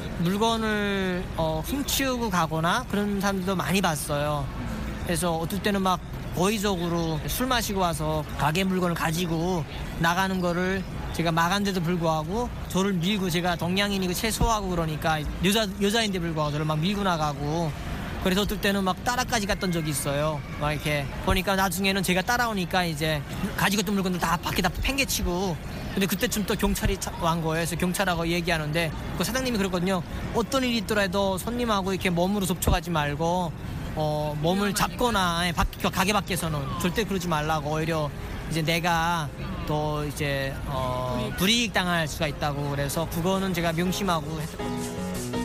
물건을 어, 훔치우고 가거나 그런 사람들도 많이 봤어요. 그래서 어떨 때는 막 고의적으로 술 마시고 와서 가게 물건을 가지고 나가는 거를 제가 막았는데도 불구하고 저를 밀고 제가 동양인이고 최소하고 그러니까 여자, 여자인데 불구하고 저를 막 밀고 나가고 그래서 어떨 때는 막 따라까지 갔던 적이 있어요. 막 이렇게 보니까 나중에는 제가 따라오니까 이제 가지고 있던 물건들 다 밖에 다 팽개치고 근데 그때쯤 또 경찰이 온 거예요. 그래서 경찰하고 얘기하는데 그 사장님이 그랬거든요. 어떤 일이 있더라도 손님하고 이렇게 몸으로 접촉하지 말고 어, 몸을 잡거나 가게 밖에서는 절대 그러지 말라고 오히려 이제 내가 또 이제 어, 불이익 당할 수가 있다고 그래서 그거는 제가 명심하고 했었거든요.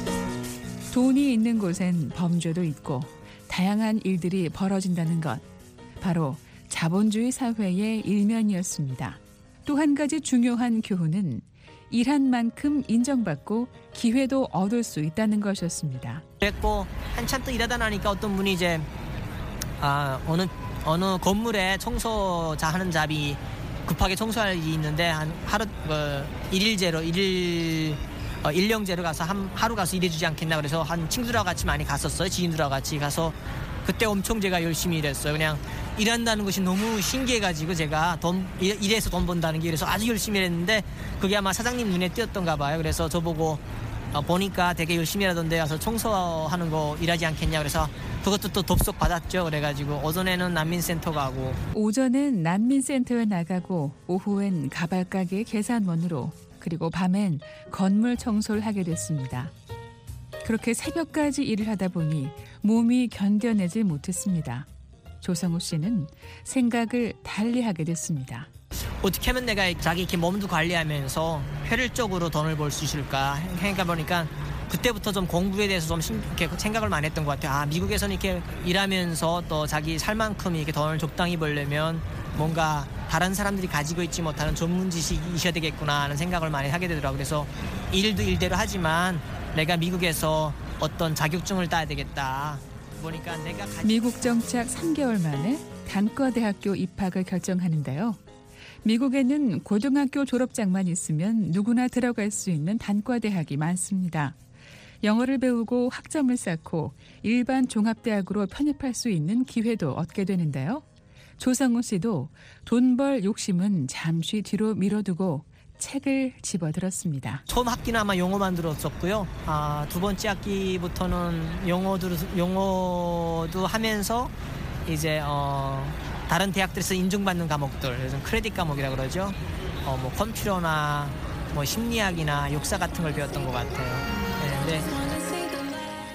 돈이 있는 곳엔 범죄도 있고 다양한 일들이 벌어진다는 것. 바로 자본주의 사회의 일면이었습니다. 또 한 가지 중요한 교훈은 일한 만큼 인정받고 기회도 얻을 수 있다는 것이었습니다. 그랬고 한참 또 일하다 나니까 어떤 분이 이제 아, 어느 어느 건물에 청소자 하는 잡이 급하게 청소할 일이 있는데 한 하루 그 일일제로 일일 어, 일령제로 가서 한 하루 가서 일해주지 않겠나 그래서 한 친구들하고 같이 많이 갔었어요. 지인들하고 같이 가서 그때 엄청 제가 열심히 일했어요. 그냥 일한다는 것이 너무 신기해가지고 제가 돈 일, 일해서 돈 번다는 게 그래서 아주 열심히 일했는데 그게 아마 사장님 눈에 띄었던가 봐요. 그래서 저보고 어, 보니까 되게 열심히 일하던데 와서 청소하는 거 일하지 않겠냐 그래서 그것도 또 덥석 받았죠. 그래가지고 오전에는 난민센터 가고 오전엔 난민센터에 나가고 오후엔 가발가게 계산원으로 그리고 밤엔 건물 청소를 하게 됐습니다. 그렇게 새벽까지 일을 하다 보니 몸이 견뎌내질 못했습니다. 조성우 씨는 생각을 달리하게 됐습니다. 어떻게 하면 내가 자기 이렇게 몸도 관리하면서 효율적으로 돈을 벌 수 있을까 생각해 보니까 그때부터 좀 공부에 대해서 좀 신, 이렇게 생각을 많이 했던 것 같아요. 아, 미국에서는 이렇게 일하면서 또 자기 살 만큼 이렇게 돈을 적당히 벌려면 뭔가 다른 사람들이 가지고 있지 못하는 전문 지식이 있어야 되겠구나 하는 생각을 많이 하게 되더라고요. 그래서 일도 일대로 하지만 내가 미국에서 어떤 자격증을 따야 되겠다. 보니까 내가 가지... 미국 정착 삼 개월 만에 단과대학교 입학을 결정하는데요. 미국에는 고등학교 졸업장만 있으면 누구나 들어갈 수 있는 단과대학이 많습니다. 영어를 배우고 학점을 쌓고 일반 종합대학으로 편입할 수 있는 기회도 얻게 되는데요. 조성우 씨도 돈 벌 욕심은 잠시 뒤로 미뤄두고 책을 집어들었습니다. 처음 학기는 아마 영어만 들었었고요. 아, 두 번째 학기부터는 영어도, 영어도 하면서 이제 어, 다른 대학들에서 인정받는 과목들, 그래서 크레딧 과목이라고 그러죠. 어, 뭐 컴퓨터나 뭐 심리학이나 역사 같은 걸 배웠던 것 같아요. 네, 네.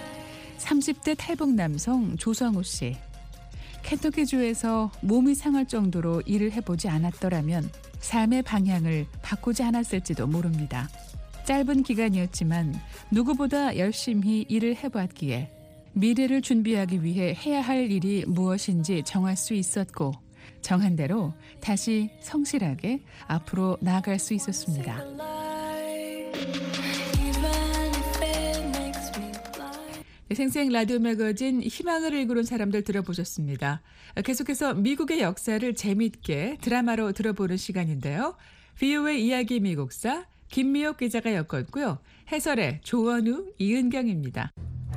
삼십 대 탈북 남성 조성우 씨. 켄터키주에서 몸이 상할 정도로 일을 해보지 않았더라면 삶의 방향을 바꾸지 않았을지도 모릅니다. 짧은 기간이었지만 누구보다 열심히 일을 해봤기에 미래를 준비하기 위해 해야 할 일이 무엇인지 정할 수 있었고 정한 대로 다시 성실하게 앞으로 나아갈 수 있었습니다. 생생 라디오 매거진 희망을 일구는 사람들 들어보셨습니다. 계속해서 미국의 역사를 재미있게 드라마로 들어보는 시간인데요. 브이오에이 이야기 미국사 김미옥 기자가 엮었고요. 해설의 조원우, 이은경입니다.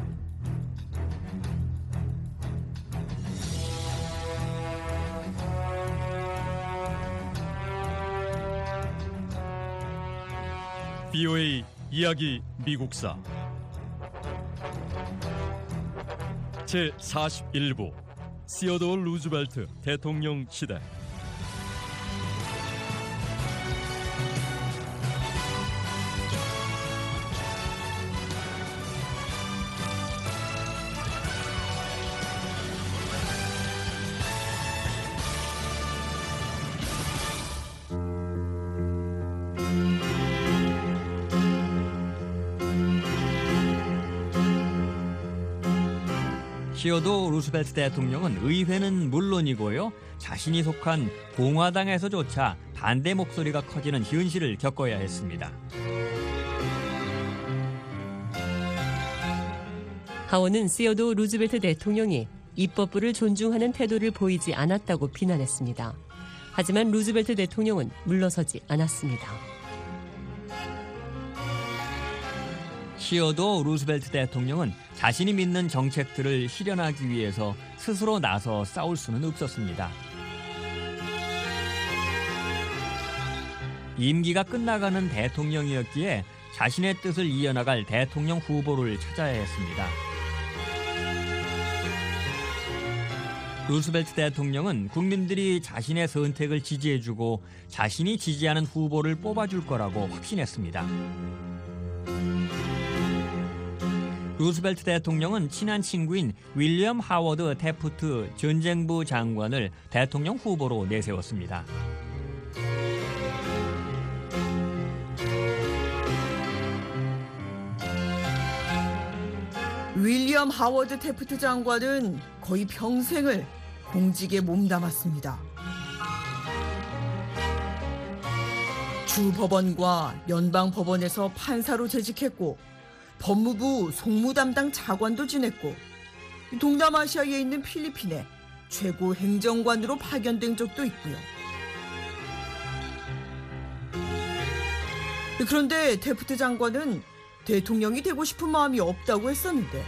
브이오에이 이야기 미국사 제사십일 부 시어도어 루즈벨트 대통령 시대. 시어도어 루스벨트 대통령은 의회는 물론이고요, 자신이 속한 공화당에서조차 반대 목소리가 커지는 현실을 겪어야 했습니다. 하원은 시어도어 루즈벨트 대통령이 입법부를 존중하는 태도를 보이지 않았다고 비난했습니다. 하지만 루즈벨트 대통령은 물러서지 않았습니다. 시어도어 루스벨트 대통령은 자신이 믿는 정책들을 실현하기 위해서 스스로 나서 싸울 수는 없었습니다. 임기가 끝나가는 대통령이었기에 자신의 뜻을 이어나갈 대통령 후보를 찾아야 했습니다. 루스벨트 대통령은 국민들이 자신의 선택을 지지해주고 자신이 지지하는 후보를 뽑아줄 거라고 확신했습니다. 루스벨트 대통령은 친한 친구인 윌리엄 하워드 태프트 전쟁부 장관을 대통령 후보로 내세웠습니다. 윌리엄 하워드 태프트 장관은 거의 평생을 공직에 몸담았습니다. 주법원과 연방법원에서 판사로 재직했고 법무부 송무 담당 차관도 지냈고 동남아시아에 있는 필리핀에 최고 행정관으로 파견된 적도 있고요. 그런데 태프트 장관은 대통령이 되고 싶은 마음이 없다고 했었는데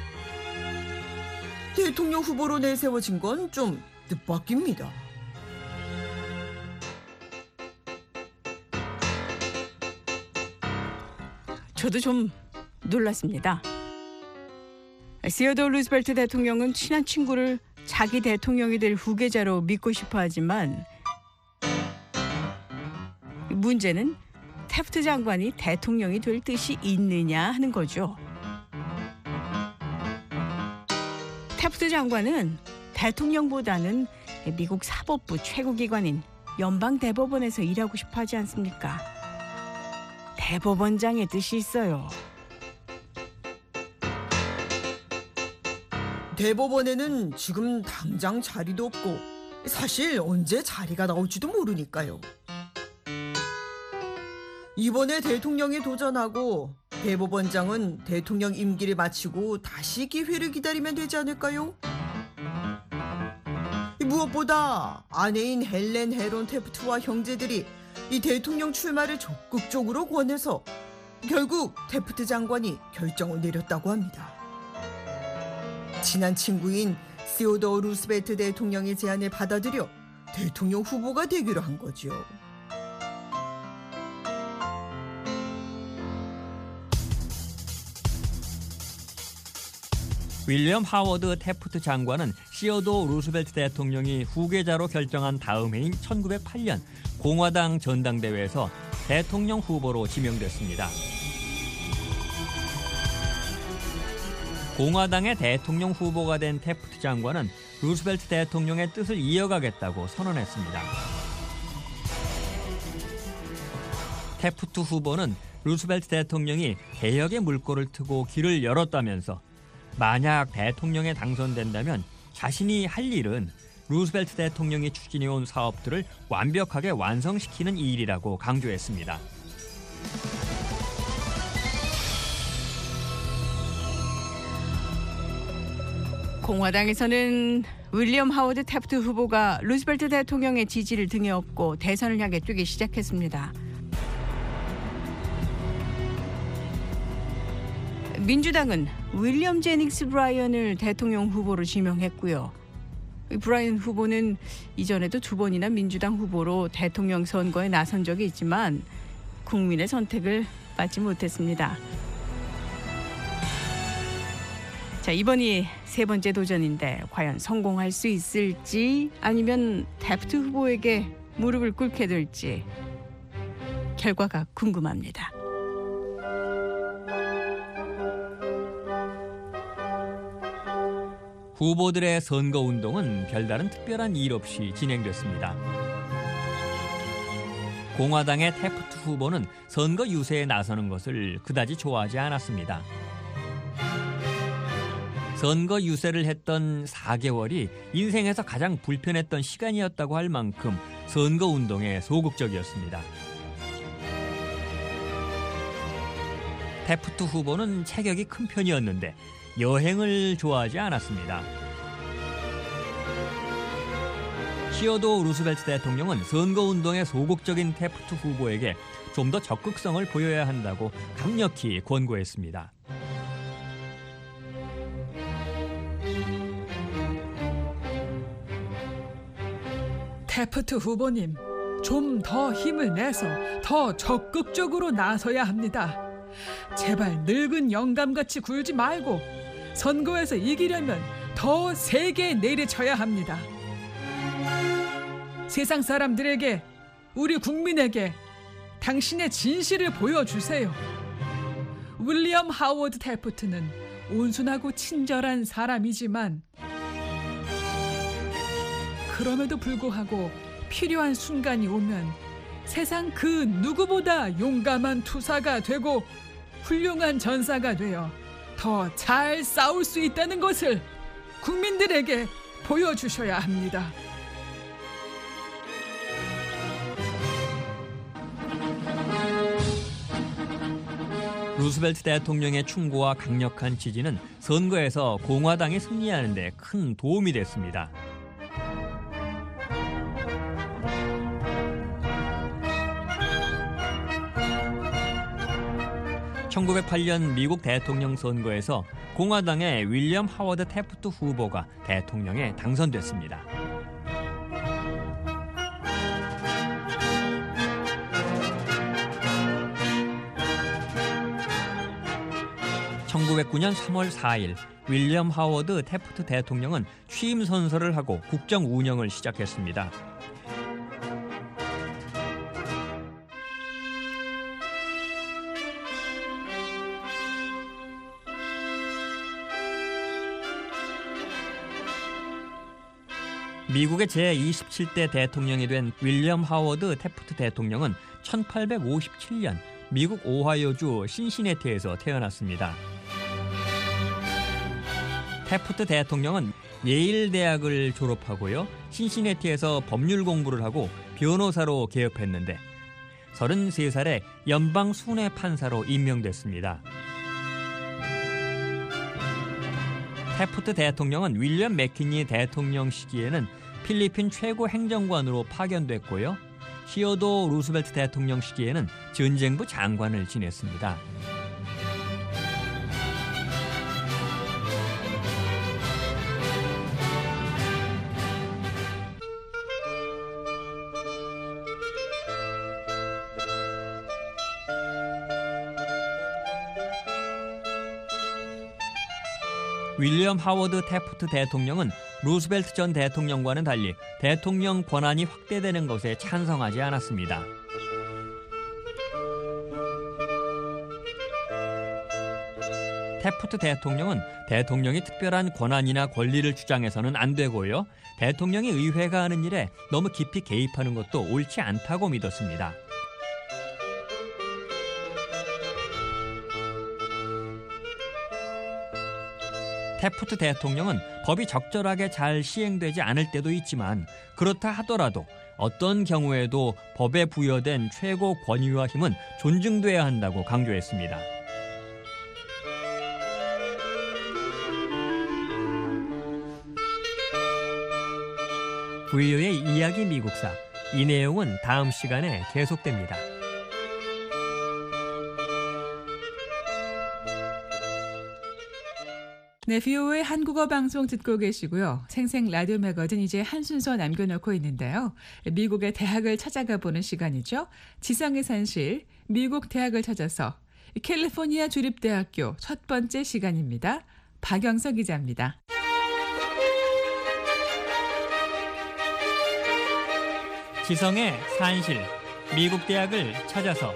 대통령 후보로 내세워진 건 좀 뜻밖입니다. 저도 좀 놀랐습니다. 시어도어 루스벨트 대통령은 친한 친구를 자기 대통령이 될 후계자로 믿고 싶어 하지만 문제는 태프트 장관이 대통령이 될 뜻이 있느냐 하는 거죠. 태프트 장관은 대통령보다는 미국 사법부 최고기관인 연방대법원에서 일하고 싶어 하지 않습니까? 대법원장의 뜻이 있어요. 대법원에는 지금 당장 자리도 없고 사실 언제 자리가 나올지도 모르니까요. 이번에 대통령에 도전하고 대법원장은 대통령 임기를 마치고 다시 기회를 기다리면 되지 않을까요? 무엇보다 아내인 헬렌 헤론 태프트와 형제들이 이 대통령 출마를 적극적으로 권해서 결국 태프트 장관이 결정을 내렸다고 합니다. 친한 친구인 시어도어 루스벨트 대통령의 제안을 받아들여 대통령 후보가 되기로 한 거죠. 윌리엄 하워드 태프트 장관은 시어도어 루스벨트 대통령이 후계자로 결정한 다음 해인 천구백팔 년 공화당 전당대회에서 대통령 후보로 지명됐습니다. 공화당의 대통령 후보가 된 태프트 장관은 루스벨트 대통령의 뜻을 이어가겠다고 선언했습니다. 태프트 후보는 루스벨트 대통령이 개혁의 물꼬를 트고 길을 열었다면서 만약 대통령에 당선된다면 자신이 할 일은 루스벨트 대통령이 추진해온 사업들을 완벽하게 완성시키는 일이라고 강조했습니다. 공화당에서는 윌리엄 하워드 태프트 후보가 루스벨트 대통령의 지지를 등에 업고 대선을 향해 뛰기 시작했습니다. 민주당은 윌리엄 제닉스 브라이언을 대통령 후보로 지명했고요. 브라이언 후보는 이전에도 두 번이나 민주당 후보로 대통령 선거에 나선 적이 있지만 국민의 선택을 받지 못했습니다. 자, 이번이 세 번째 도전인데 과연 성공할 수 있을지 아니면 태프트 후보에게 무릎을 꿇게 될지 결과가 궁금합니다. 후보들의 선거운동은 별다른 특별한 일 없이 진행됐습니다. 공화당의 태프트 후보는 선거 유세에 나서는 것을 그다지 좋아하지 않았습니다. 선거 유세를 했던 사 개월이 인생에서 가장 불편했던 시간이었다고 할 만큼 선거운동에 소극적이었습니다. 태프트 후보는 체격이 큰 편이었는데 여행을 좋아하지 않았습니다. 시어도 루스벨트 대통령은 선거운동에 소극적인 태프트 후보에게 좀 더 적극성을 보여야 한다고 강력히 권고했습니다. 태프트 후보님, 좀 더 힘을 내서 더 적극적으로 나서야 합니다. 제발 늙은 영감같이 굴지 말고 선거에서 이기려면 더 세게 내리쳐야 합니다. 세상 사람들에게, 우리 국민에게 당신의 진실을 보여주세요. 윌리엄 하워드 태프트는 온순하고 친절한 사람이지만 그럼에도 불구하고 필요한 순간이 오면 세상 그 누구보다 용감한 투사가 되고 훌륭한 전사가 되어 더 잘 싸울 수 있다는 것을 국민들에게 보여주셔야 합니다. 루스벨트 대통령의 충고와 강력한 지지는 선거에서 공화당이 승리하는 데 큰 도움이 됐습니다. 천구백팔 년 미국 대통령 선거에서 공화당의 윌리엄 하워드 태프트 후보가 대통령에 당선됐습니다. 천구백구 년 삼월 사일 윌리엄 하워드 태프트 대통령은 취임 선서를 하고 국정 운영을 시작했습니다. 미국의 제이십칠 대 대통령이 된 윌리엄 하워드 태프트 대통령은 천팔백오십칠 년 미국 오하이오주 신시내티에서 태어났습니다. 태프트 대통령은 예일 대학을 졸업하고요. 신시내티에서 법률 공부를 하고 변호사로 개업했는데 서른세 살에 연방 순회 판사로 임명됐습니다. 태프트 대통령은 윌리엄 맥키니 대통령 시기에는 필리핀 최고 행정관으로 파견됐고요. 시어도 루스벨트 대통령 시기에는 전쟁부 장관을 지냈습니다. 윌리엄 하워드 태프트 대통령은 루스벨트 전 대통령과는 달리 대통령 권한이 확대되는 것에 찬성하지 않았습니다. 태프트 대통령은 대통령이 특별한 권한이나 권리를 주장해서는 안 되고요. 대통령이 의회가 하는 일에 너무 깊이 개입하는 것도 옳지 않다고 믿었습니다. 태프트 대통령은 법이 적절하게 잘 시행되지 않을 때도 있지만 그렇다 하더라도 어떤 경우에도 법에 부여된 최고 권위와 힘은 존중돼야 한다고 강조했습니다. 브이오에이 이야기 미국사, 이 내용은 다음 시간에 계속됩니다. 네, 비오에이 한국어 방송 듣고 계시고요. 생생 라디오 매거진 이제 한 순서 남겨놓고 있는데요. 미국의 대학을 찾아가 보는 시간이죠. 지성의 산실, 미국 대학을 찾아서 캘리포니아 주립대학교 첫 번째 시간입니다. 박영석 기자입니다. 지성의 산실, 미국 대학을 찾아서.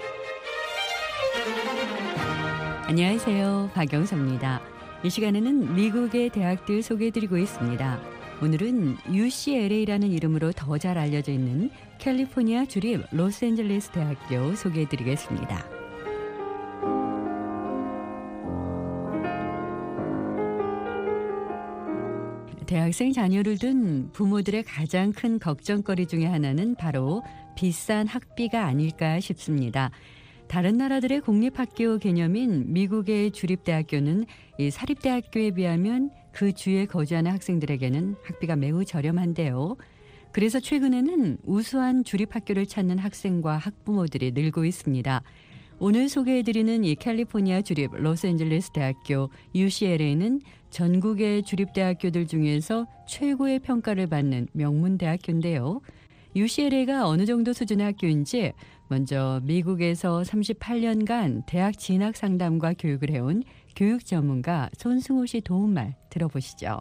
안녕하세요. 박영석입니다. 이 시간에는 미국의 대학들 소개해드리고 있습니다. 오늘은 유씨엘에이라는 이름으로 더 잘 알려져 있는 캘리포니아 주립 로스앤젤레스 대학교 소개해드리겠습니다. 대학생 자녀를 둔 부모들의 가장 큰 걱정거리 중에 하나는 바로 비싼 학비가 아닐까 싶습니다. 다른 나라들의 공립학교 개념인 미국의 주립대학교는 이 사립대학교에 비하면 그 주에 거주하는 학생들에게는 학비가 매우 저렴한데요. 그래서 최근에는 우수한 주립학교를 찾는 학생과 학부모들이 늘고 있습니다. 오늘 소개해드리는 이 캘리포니아 주립 로스앤젤레스 대학교 유씨엘에이는 전국의 주립대학교들 중에서 최고의 평가를 받는 명문대학교인데요. 유씨엘에이가 어느 정도 수준의 학교인지 먼저 미국에서 삼십팔 년간 대학 진학 상담과 교육을 해온 교육 전문가 손승호 씨 도움말 들어보시죠.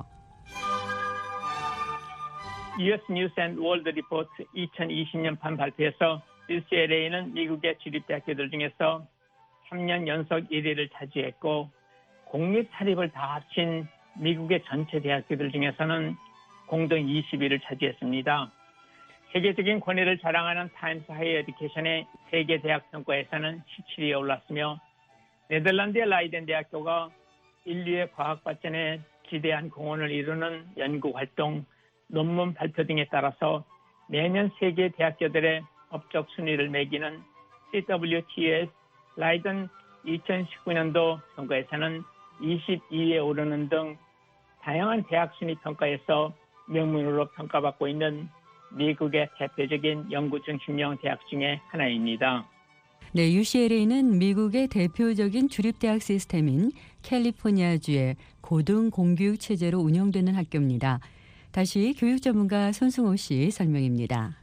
유에스 뉴스 앤 월드 리포트 이천이십 년판 발표에서 유씨엘에이는 미국의 주립대학교들 중에서 삼 년 연속 일 위를 차지했고 공립 사립을 다 합친 미국의 전체 대학교들 중에서는 공동 이십 위를 차지했습니다. 세계적인 권위를 자랑하는 타임스 하이어 에듀케이션의 세계 대학 평가에서는 십칠 위에 올랐으며 네덜란드의 라이덴 대학교가 인류의 과학 발전에 기대한 공헌을 이루는 연구 활동, 논문 발표 등에 따라서 매년 세계 대학교들의 법적 순위를 매기는 씨더블유티에스 라이덴 이천십구 년도 평가에서는 이십이 위에 오르는 등 다양한 대학 순위 평가에서 명문으로 평가받고 있는 미국의 대표적인 연구 중심형 대학 중에 하나입니다. 네, 유씨엘에이는 미국의 대표적인 주립대학 시스템인 캘리포니아주의 고등 공교육 체제로 운영되는 학교입니다. 다시 교육 전문가 손승호 씨 설명입니다.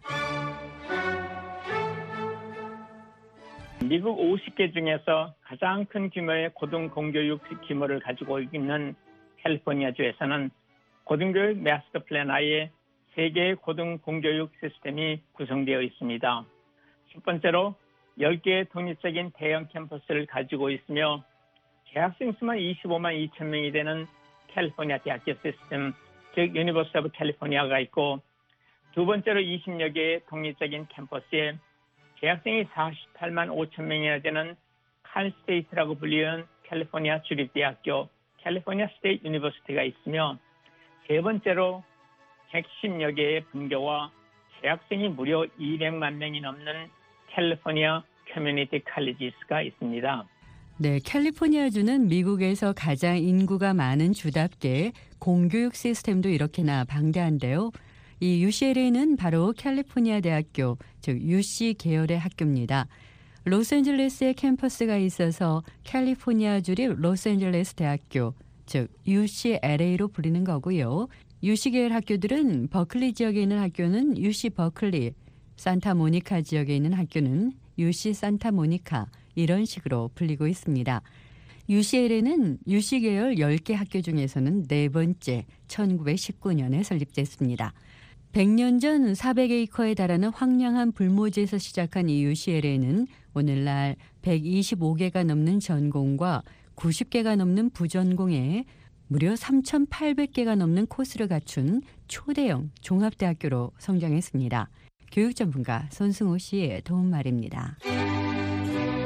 미국 오십 개 중에서 가장 큰 규모의 고등 공교육 규모를 가지고 있는 캘리포니아주에서는 고등교육 마스터 플랜 하에 세 개의 고등 공교육 시스템이 구성되어 있습니다. 첫 번째로 열 개의 독립적인 대형 캠퍼스를 가지고 있으며 재학생 수만 이십오만 이천 명이 되는 캘리포니아 대학교 시스템, 즉 유니버시티 오브 캘리포니아가 있고, 두 번째로 이십여 개의 독립적인 캠퍼스에 재학생이 사십팔만 오천 명이나 되는 칼스테이트라고 불리는 캘리포니아 주립대학교 캘리포니아 스테이트 유니버시티가 있으며, 세 번째로 백십여 개의 분교와 재학생이 무려 이백만 명이 넘는 캘리포니아 커뮤니티 칼리지스가 있습니다. 네, 캘리포니아주는 미국에서 가장 인구가 많은 주답게 공교육 시스템도 이렇게나 방대한데요. 이 유씨엘에이는 바로 캘리포니아 대학교, 즉 유씨 계열의 학교입니다. 로스앤젤레스에 캠퍼스가 있어서 캘리포니아 주립 로스앤젤레스 대학교, 즉 유씨엘에이로 불리는 거고요. 유씨 계열 학교들은 버클리 지역에 있는 학교는 유씨 버클리, 산타모니카 지역에 있는 학교는 유씨 산타모니카, 이런 식으로 불리고 있습니다. 유씨엘에이는 유씨 계열 열 개 학교 중에서는 네 번째, 천구백십구 년에 설립됐습니다. 백 년 전 사백 에이커에 달하는 황량한 불모지에서 시작한 이 유씨엘에이는 오늘날 백이십오 개가 넘는 전공과 구십 개가 넘는 부전공에 무려 삼천팔백 개가 넘는 코스를 갖춘 초대형 종합대학교로 성장했습니다. 교육 전문가 손승호 씨의 도움말입니다.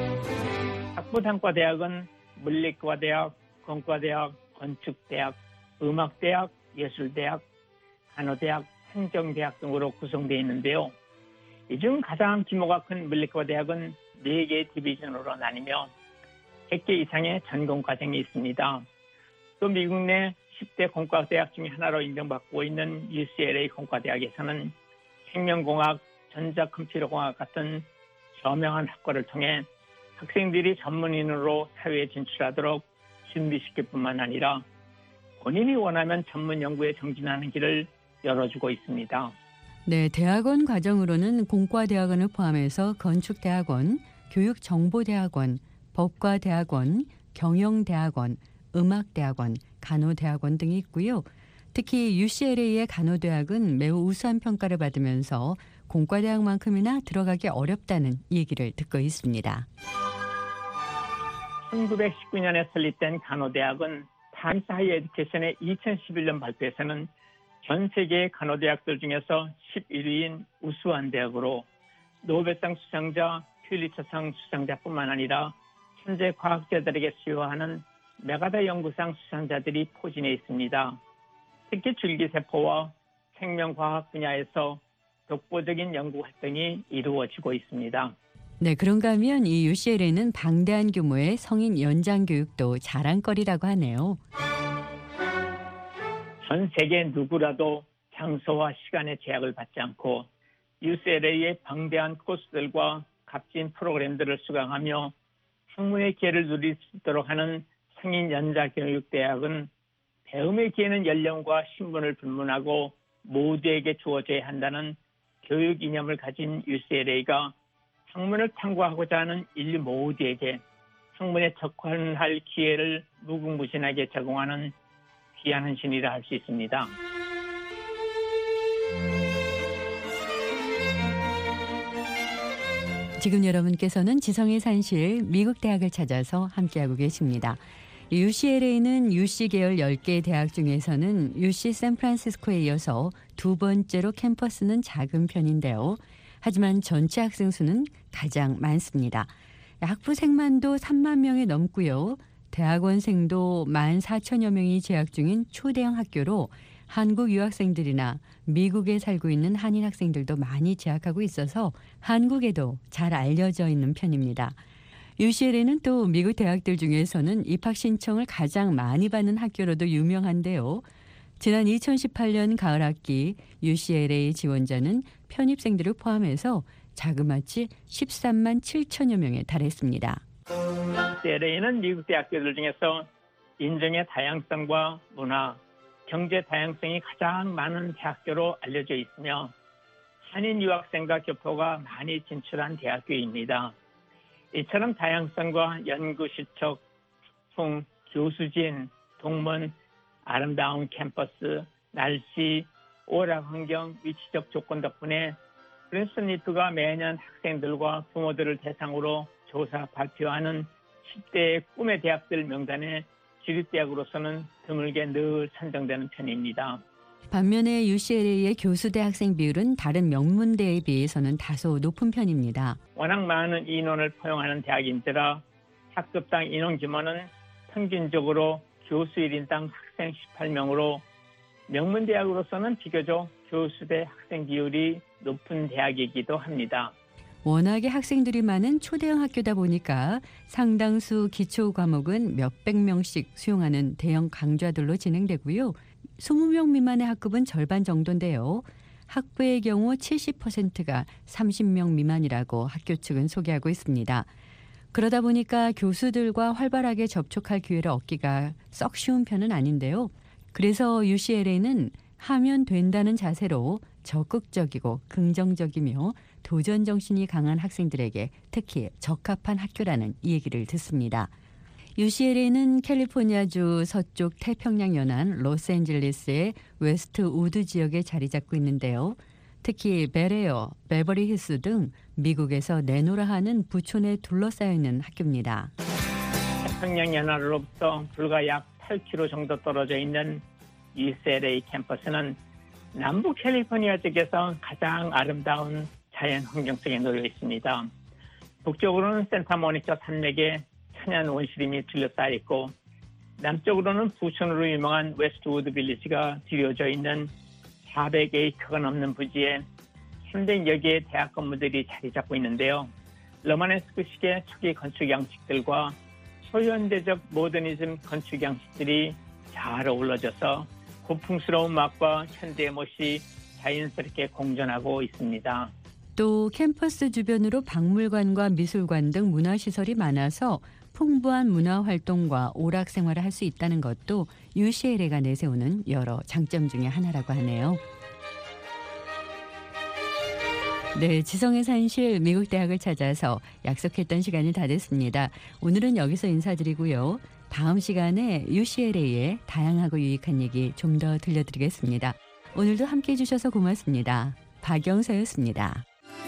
학부상과대학은 물리과대학, 공과대학, 건축대학, 음악대학, 예술대학, 간호대학, 행정대학 등으로 구성되어 있는데요. 이 중 가장 규모가 큰 물리과 대학은 네 개의 디비전으로 나뉘며 백 개 이상의 전공 과정이 있습니다. 또 미국 내 십 대 공과대학 중에 하나로 인정받고 있는 유씨엘에이 공과대학에서는 생명공학, 전자컴퓨터공학 같은 저명한 학과를 통해 학생들이 전문인으로 사회에 진출하도록 준비시킬 뿐만 아니라 본인이 원하면 전문 연구에 정진하는 길을 열어주고 있습니다. 네, 대학원 과정으로는 공과대학원을 포함해서 건축대학원, 교육정보대학원, 법과대학원, 경영대학원, 음악대학원, 간호대학원 등이 있고요. 특히 유씨엘에이의 간호대학은 매우 우수한 평가를 받으면서 공과대학만큼이나 들어가기 어렵다는 얘기를 듣고 있습니다. 천구백십구 년에 설립된 간호대학은 타임스 하이어 에듀케이션의 이천십일 년 발표에서는 전 세계의 간호대학들 중에서 십일 위인 우수한 대학으로 노벨상 수상자, 퓰리처상 수상자뿐만 아니라 현재 과학자들에게 수여하는 메가다 연구상 수상자들이 포진해 있습니다. 특히 줄기세포와 생명과학 분야에서 독보적인 연구 활동이 이루어지고 있습니다. 네, 그런가 하면 이 유씨엘에이는 방대한 규모의 성인 연장 교육도 자랑거리라고 하네요. 전 세계 누구라도 장소와 시간의 제약을 받지 않고 유씨엘에이의 방대한 코스들과 값진 프로그램들을 수강하며 학문의 기회를 누릴 수 있도록 하는 성인 연자교육대학은 배움의 기회는 연령과 신분을 불문하고 모두에게 주어져야 한다는 교육 이념을 가진 유씨엘에이가 학문을 탐구하고자 하는 인류 모두에게 학문에 접근할 기회를 무궁무진하게 제공하는 귀한 헌신이라 할 수 있습니다. 지금 여러분께서는 지성의 산실 미국 대학을 찾아서 함께하고 계십니다. 유씨엘에이는 유씨 계열 열 개 대학 중에서는 유씨 샌프란시스코에 이어서 두 번째로 캠퍼스는 작은 편인데요. 하지만 전체 학생 수는 가장 많습니다. 학부생만도 삼만 명이 넘고요. 대학원생도 만 사천여 명이 재학 중인 초대형 학교로 한국 유학생들이나 미국에 살고 있는 한인 학생들도 많이 재학하고 있어서 한국에도 잘 알려져 있는 편입니다. 유씨엘에이는 또 미국 대학들 중에서는 입학 신청을 가장 많이 받는 학교로도 유명한데요. 지난 이천십팔 년 가을 학기 유씨엘에이 지원자는 편입생들을 포함해서 자그마치 십삼만 칠천여 명에 달했습니다. 유씨엘에이는 미국 대학교들 중에서 인종의 다양성과 문화, 경제 다양성이 가장 많은 대학교로 알려져 있으며 한인 유학생과 교포가 많이 진출한 대학교입니다. 이처럼 다양성과 연구 실적, 풍, 교수진, 동문, 아름다운 캠퍼스, 날씨, 오락 환경, 위치적 조건 덕분에 프린스턴 리프가 매년 학생들과 부모들을 대상으로 조사 발표하는 십 대의 꿈의 대학들 명단에 주립대학으로서는 드물게 늘 선정되는 편입니다. 반면에 유씨엘에이의 교수대 학생 비율은 다른 명문대에 비해서는 다소 높은 편입니다. 워낙 많은 인원을 포용하는 대학인지라 학급당 인원 규모는 평균적으로 교수 일 인당 학생 십팔 명으로 명문대학으로서는 비교적 교수대 학생 비율이 높은 대학이기도 합니다. 워낙에 학생들이 많은 초대형 학교다 보니까 상당수 기초 과목은 몇백 명씩 수용하는 대형 강좌들로 진행되고요. 이십 명 미만의 학급은 절반 정도인데요. 학부의 경우 칠십 퍼센트가 삼십 명 미만이라고 학교 측은 소개하고 있습니다. 그러다 보니까 교수들과 활발하게 접촉할 기회를 얻기가 썩 쉬운 편은 아닌데요. 그래서 유씨엘에이는 하면 된다는 자세로 적극적이고 긍정적이며 도전 정신이 강한 학생들에게 특히 적합한 학교라는 얘기를 듣습니다. 유씨엘에이는 캘리포니아주 서쪽 태평양 연안 로스앤젤레스의 웨스트 우드 지역에 자리 잡고 있는데요. 특히 벨에어, 베버리 힐스 등 미국에서 내노라 하는 부촌에 둘러싸여 있는 학교입니다. 태평양 연안으로부터 불과 약 팔 킬로미터 정도 떨어져 있는 유씨엘에이 캠퍼스는 남부 캘리포니아 쪽에서 가장 아름다운 자연 환경 속에 놓여 있습니다. 북쪽으로는 산타모니카 산맥에 천연 온실임이 둘러싸여 있고 남쪽으로는 부촌으로 유명한 웨스트우드 빌리지가 들여져 있는 사백 에이커가 넘는 부지에 삼백여 개의 대학 건물들이 자리 잡고 있는데요. 로마네스크식의 초기 건축 양식들과 초현대적 모더니즘 건축 양식들이 잘 어우러져서 고풍스러운 맛과 현대의 멋이 자연스럽게 공존하고 있습니다. 또 캠퍼스 주변으로 박물관과 미술관 등 문화시설이 많아서 풍부한 문화활동과 오락생활을 할 수 있다는 것도 유씨엘에이가 내세우는 여러 장점 중에 하나라고 하네요. 네, 지성의 산실 미국 대학을 찾아서 약속했던 시간이 다 됐습니다. 오늘은 여기서 인사드리고요. 다음 시간에 유씨엘에이의 다양하고 유익한 얘기 좀 더 들려드리겠습니다. 오늘도 함께해 주셔서 고맙습니다. 박영서였습니다.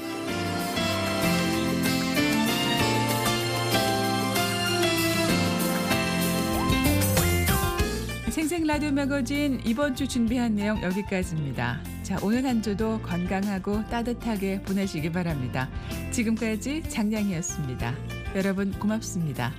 생생 라디오 매거진 이번 주 준비한 내용 여기까지입니다. 자, 오늘 한 주도 건강하고 따뜻하게 보내시기 바랍니다. 지금까지 장량이었습니다. 여러분 고맙습니다.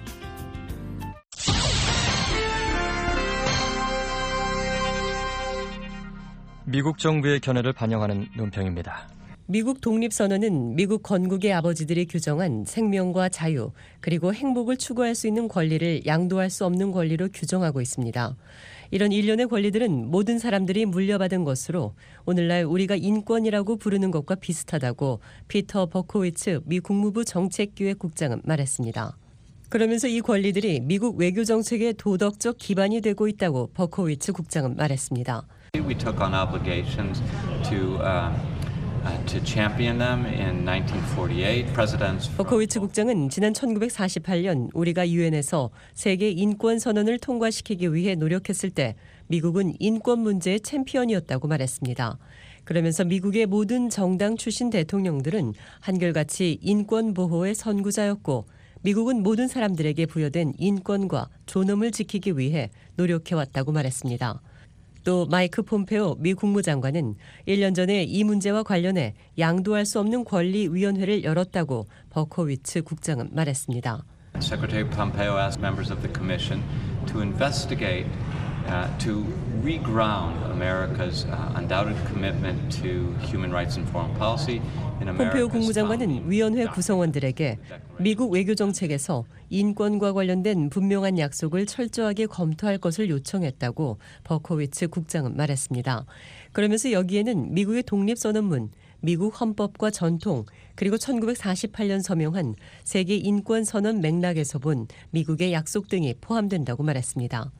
미국 정부의 견해를 반영하는 논평입니다. 미국 독립선언은 미국 건국의 아버지들이 규정한 생명과 자유 그리고 행복을 추구할 수 있는 권리를 양도할 수 없는 권리로 규정하고 있습니다. 이런 일련의 권리들은 모든 사람들이 물려받은 것으로 오늘날 우리가 인권이라고 부르는 것과 비슷하다고 피터 버코위츠 미 국무부 정책기획국장은 말했습니다. 그러면서 이 권리들이 미국 외교정책의 도덕적 기반이 되고 있다고 버코위츠 국장은 말했습니다. We took on obligations to uh, uh, to champion them in nineteen forty-eight. Presidents. 버코위츠 국장은 지난 천구백사십팔 년 우리가 유엔에서 세계 인권 선언을 통과시키기 위해 노력했을 때 미국은 인권 문제의 챔피언이었다고 말했습니다. 그러면서 미국의 모든 정당 출신 대통령들은 한결같이 인권 보호의 선구자였고 미국은 모든 사람들에게 부여된 인권과 존엄을 지키기 위해 노력해왔다고 말했습니다. 또 마이크 폼페오 미 국무장관은 일 년 전에 이 문제와 관련해 양도할 수 없는 권리위원회를 열었다고 버코위츠 국장은 말했습니다. Secretary Pompeo asked members of the commission to investigate, uh, to reground America's uh, undoubted commitment to human rights and foreign policy. 폼페오 국무장관은 위원회 구성원들에게 미국 외교 정책에서 인권과 관련된 분명한 약속을 철저하게 검토할 것을 요청했다고 버코위츠 국장은 말했습니다. 그러면서 여기에는 미국의 독립선언문, 미국 헌법과 전통, 그리고 천구백사십팔 년 서명한 세계 인권선언 맥락에서 본 미국의 약속 등이 포함된다고 말했습니다.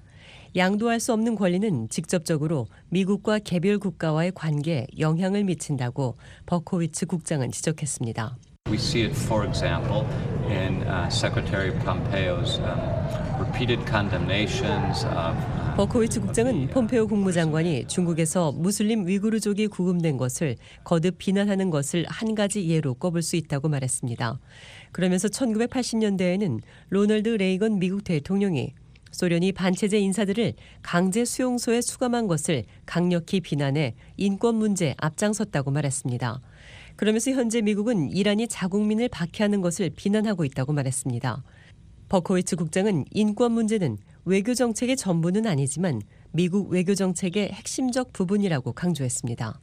양도할 수 없는 권리는 직접적으로 미국과 개별 국가와의 관계에 영향을 미친다고 버코위츠 국장은 지적했습니다. We see it, for example, in uh, Secretary Pompeo's um, repeated condemnations of 버코위츠 국장은 폼페오 국무장관이 중국에서 무슬림 위구르족이 구금된 것을 거듭 비난하는 것을 한 가지 예로 꼽을 수 있다고 말했습니다. 그러면서 천구백팔십 년대에는 로널드 레이건 미국 대통령이 소련이 반체제 인사들을 강제 수용소에 수감한 것을 강력히 비난해 인권 문제에 앞장섰다고 말했습니다. 그러면서 현재 미국은 이란이 자국민을 박해하는 것을 비난하고 있다고 말했습니다. 버코위츠 국장은 인권 문제는 외교 정책의 전부는 아니지만 미국 외교 정책의 핵심적 부분이라고 강조했습니다.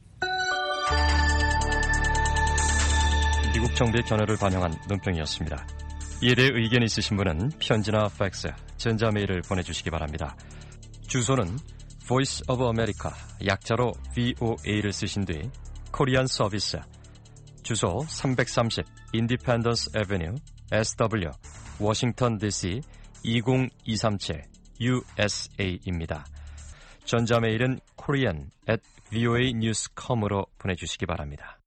미국 정부의 견해를 반영한 논평이었습니다. 이에 대해 의견 있으신 분은 편지나 팩스, 전자메일을 보내주시기 바랍니다. 주소는 Voice of America, 약자로 브이오에이를 쓰신 뒤 코리안 서비스, 주소 삼백삼십 Independence Avenue, 에스더블유, 워싱턴 디씨 이공이삼칠 유에스에이입니다. 전자메일은 korean at voa news dot com으로 보내주시기 바랍니다.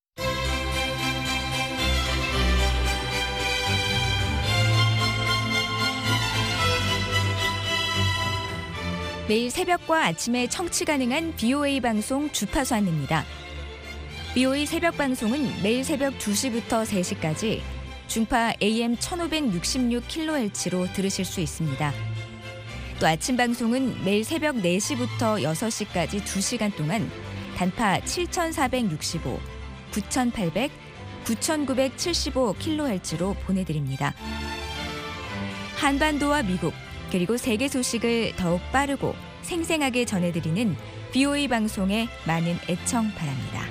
매일 새벽과 아침에 청취 가능한 비오에이 방송 주파수 안내입니다. 비오에이 새벽 방송은 매일 새벽 두 시부터 세 시까지 중파 에이엠 천오백육십육 킬로헤르츠로 들으실 수 있습니다. 또 아침 방송은 매일 새벽 네 시부터 여섯 시까지 두 시간 동안 단파 칠천사백육십오, 구천팔백, 구천구백칠십오 킬로헤르츠로 보내드립니다. 한반도와 미국, 그리고 세계 소식을 더욱 빠르고 생생하게 전해드리는 비오에이 방송에 많은 애청 바랍니다.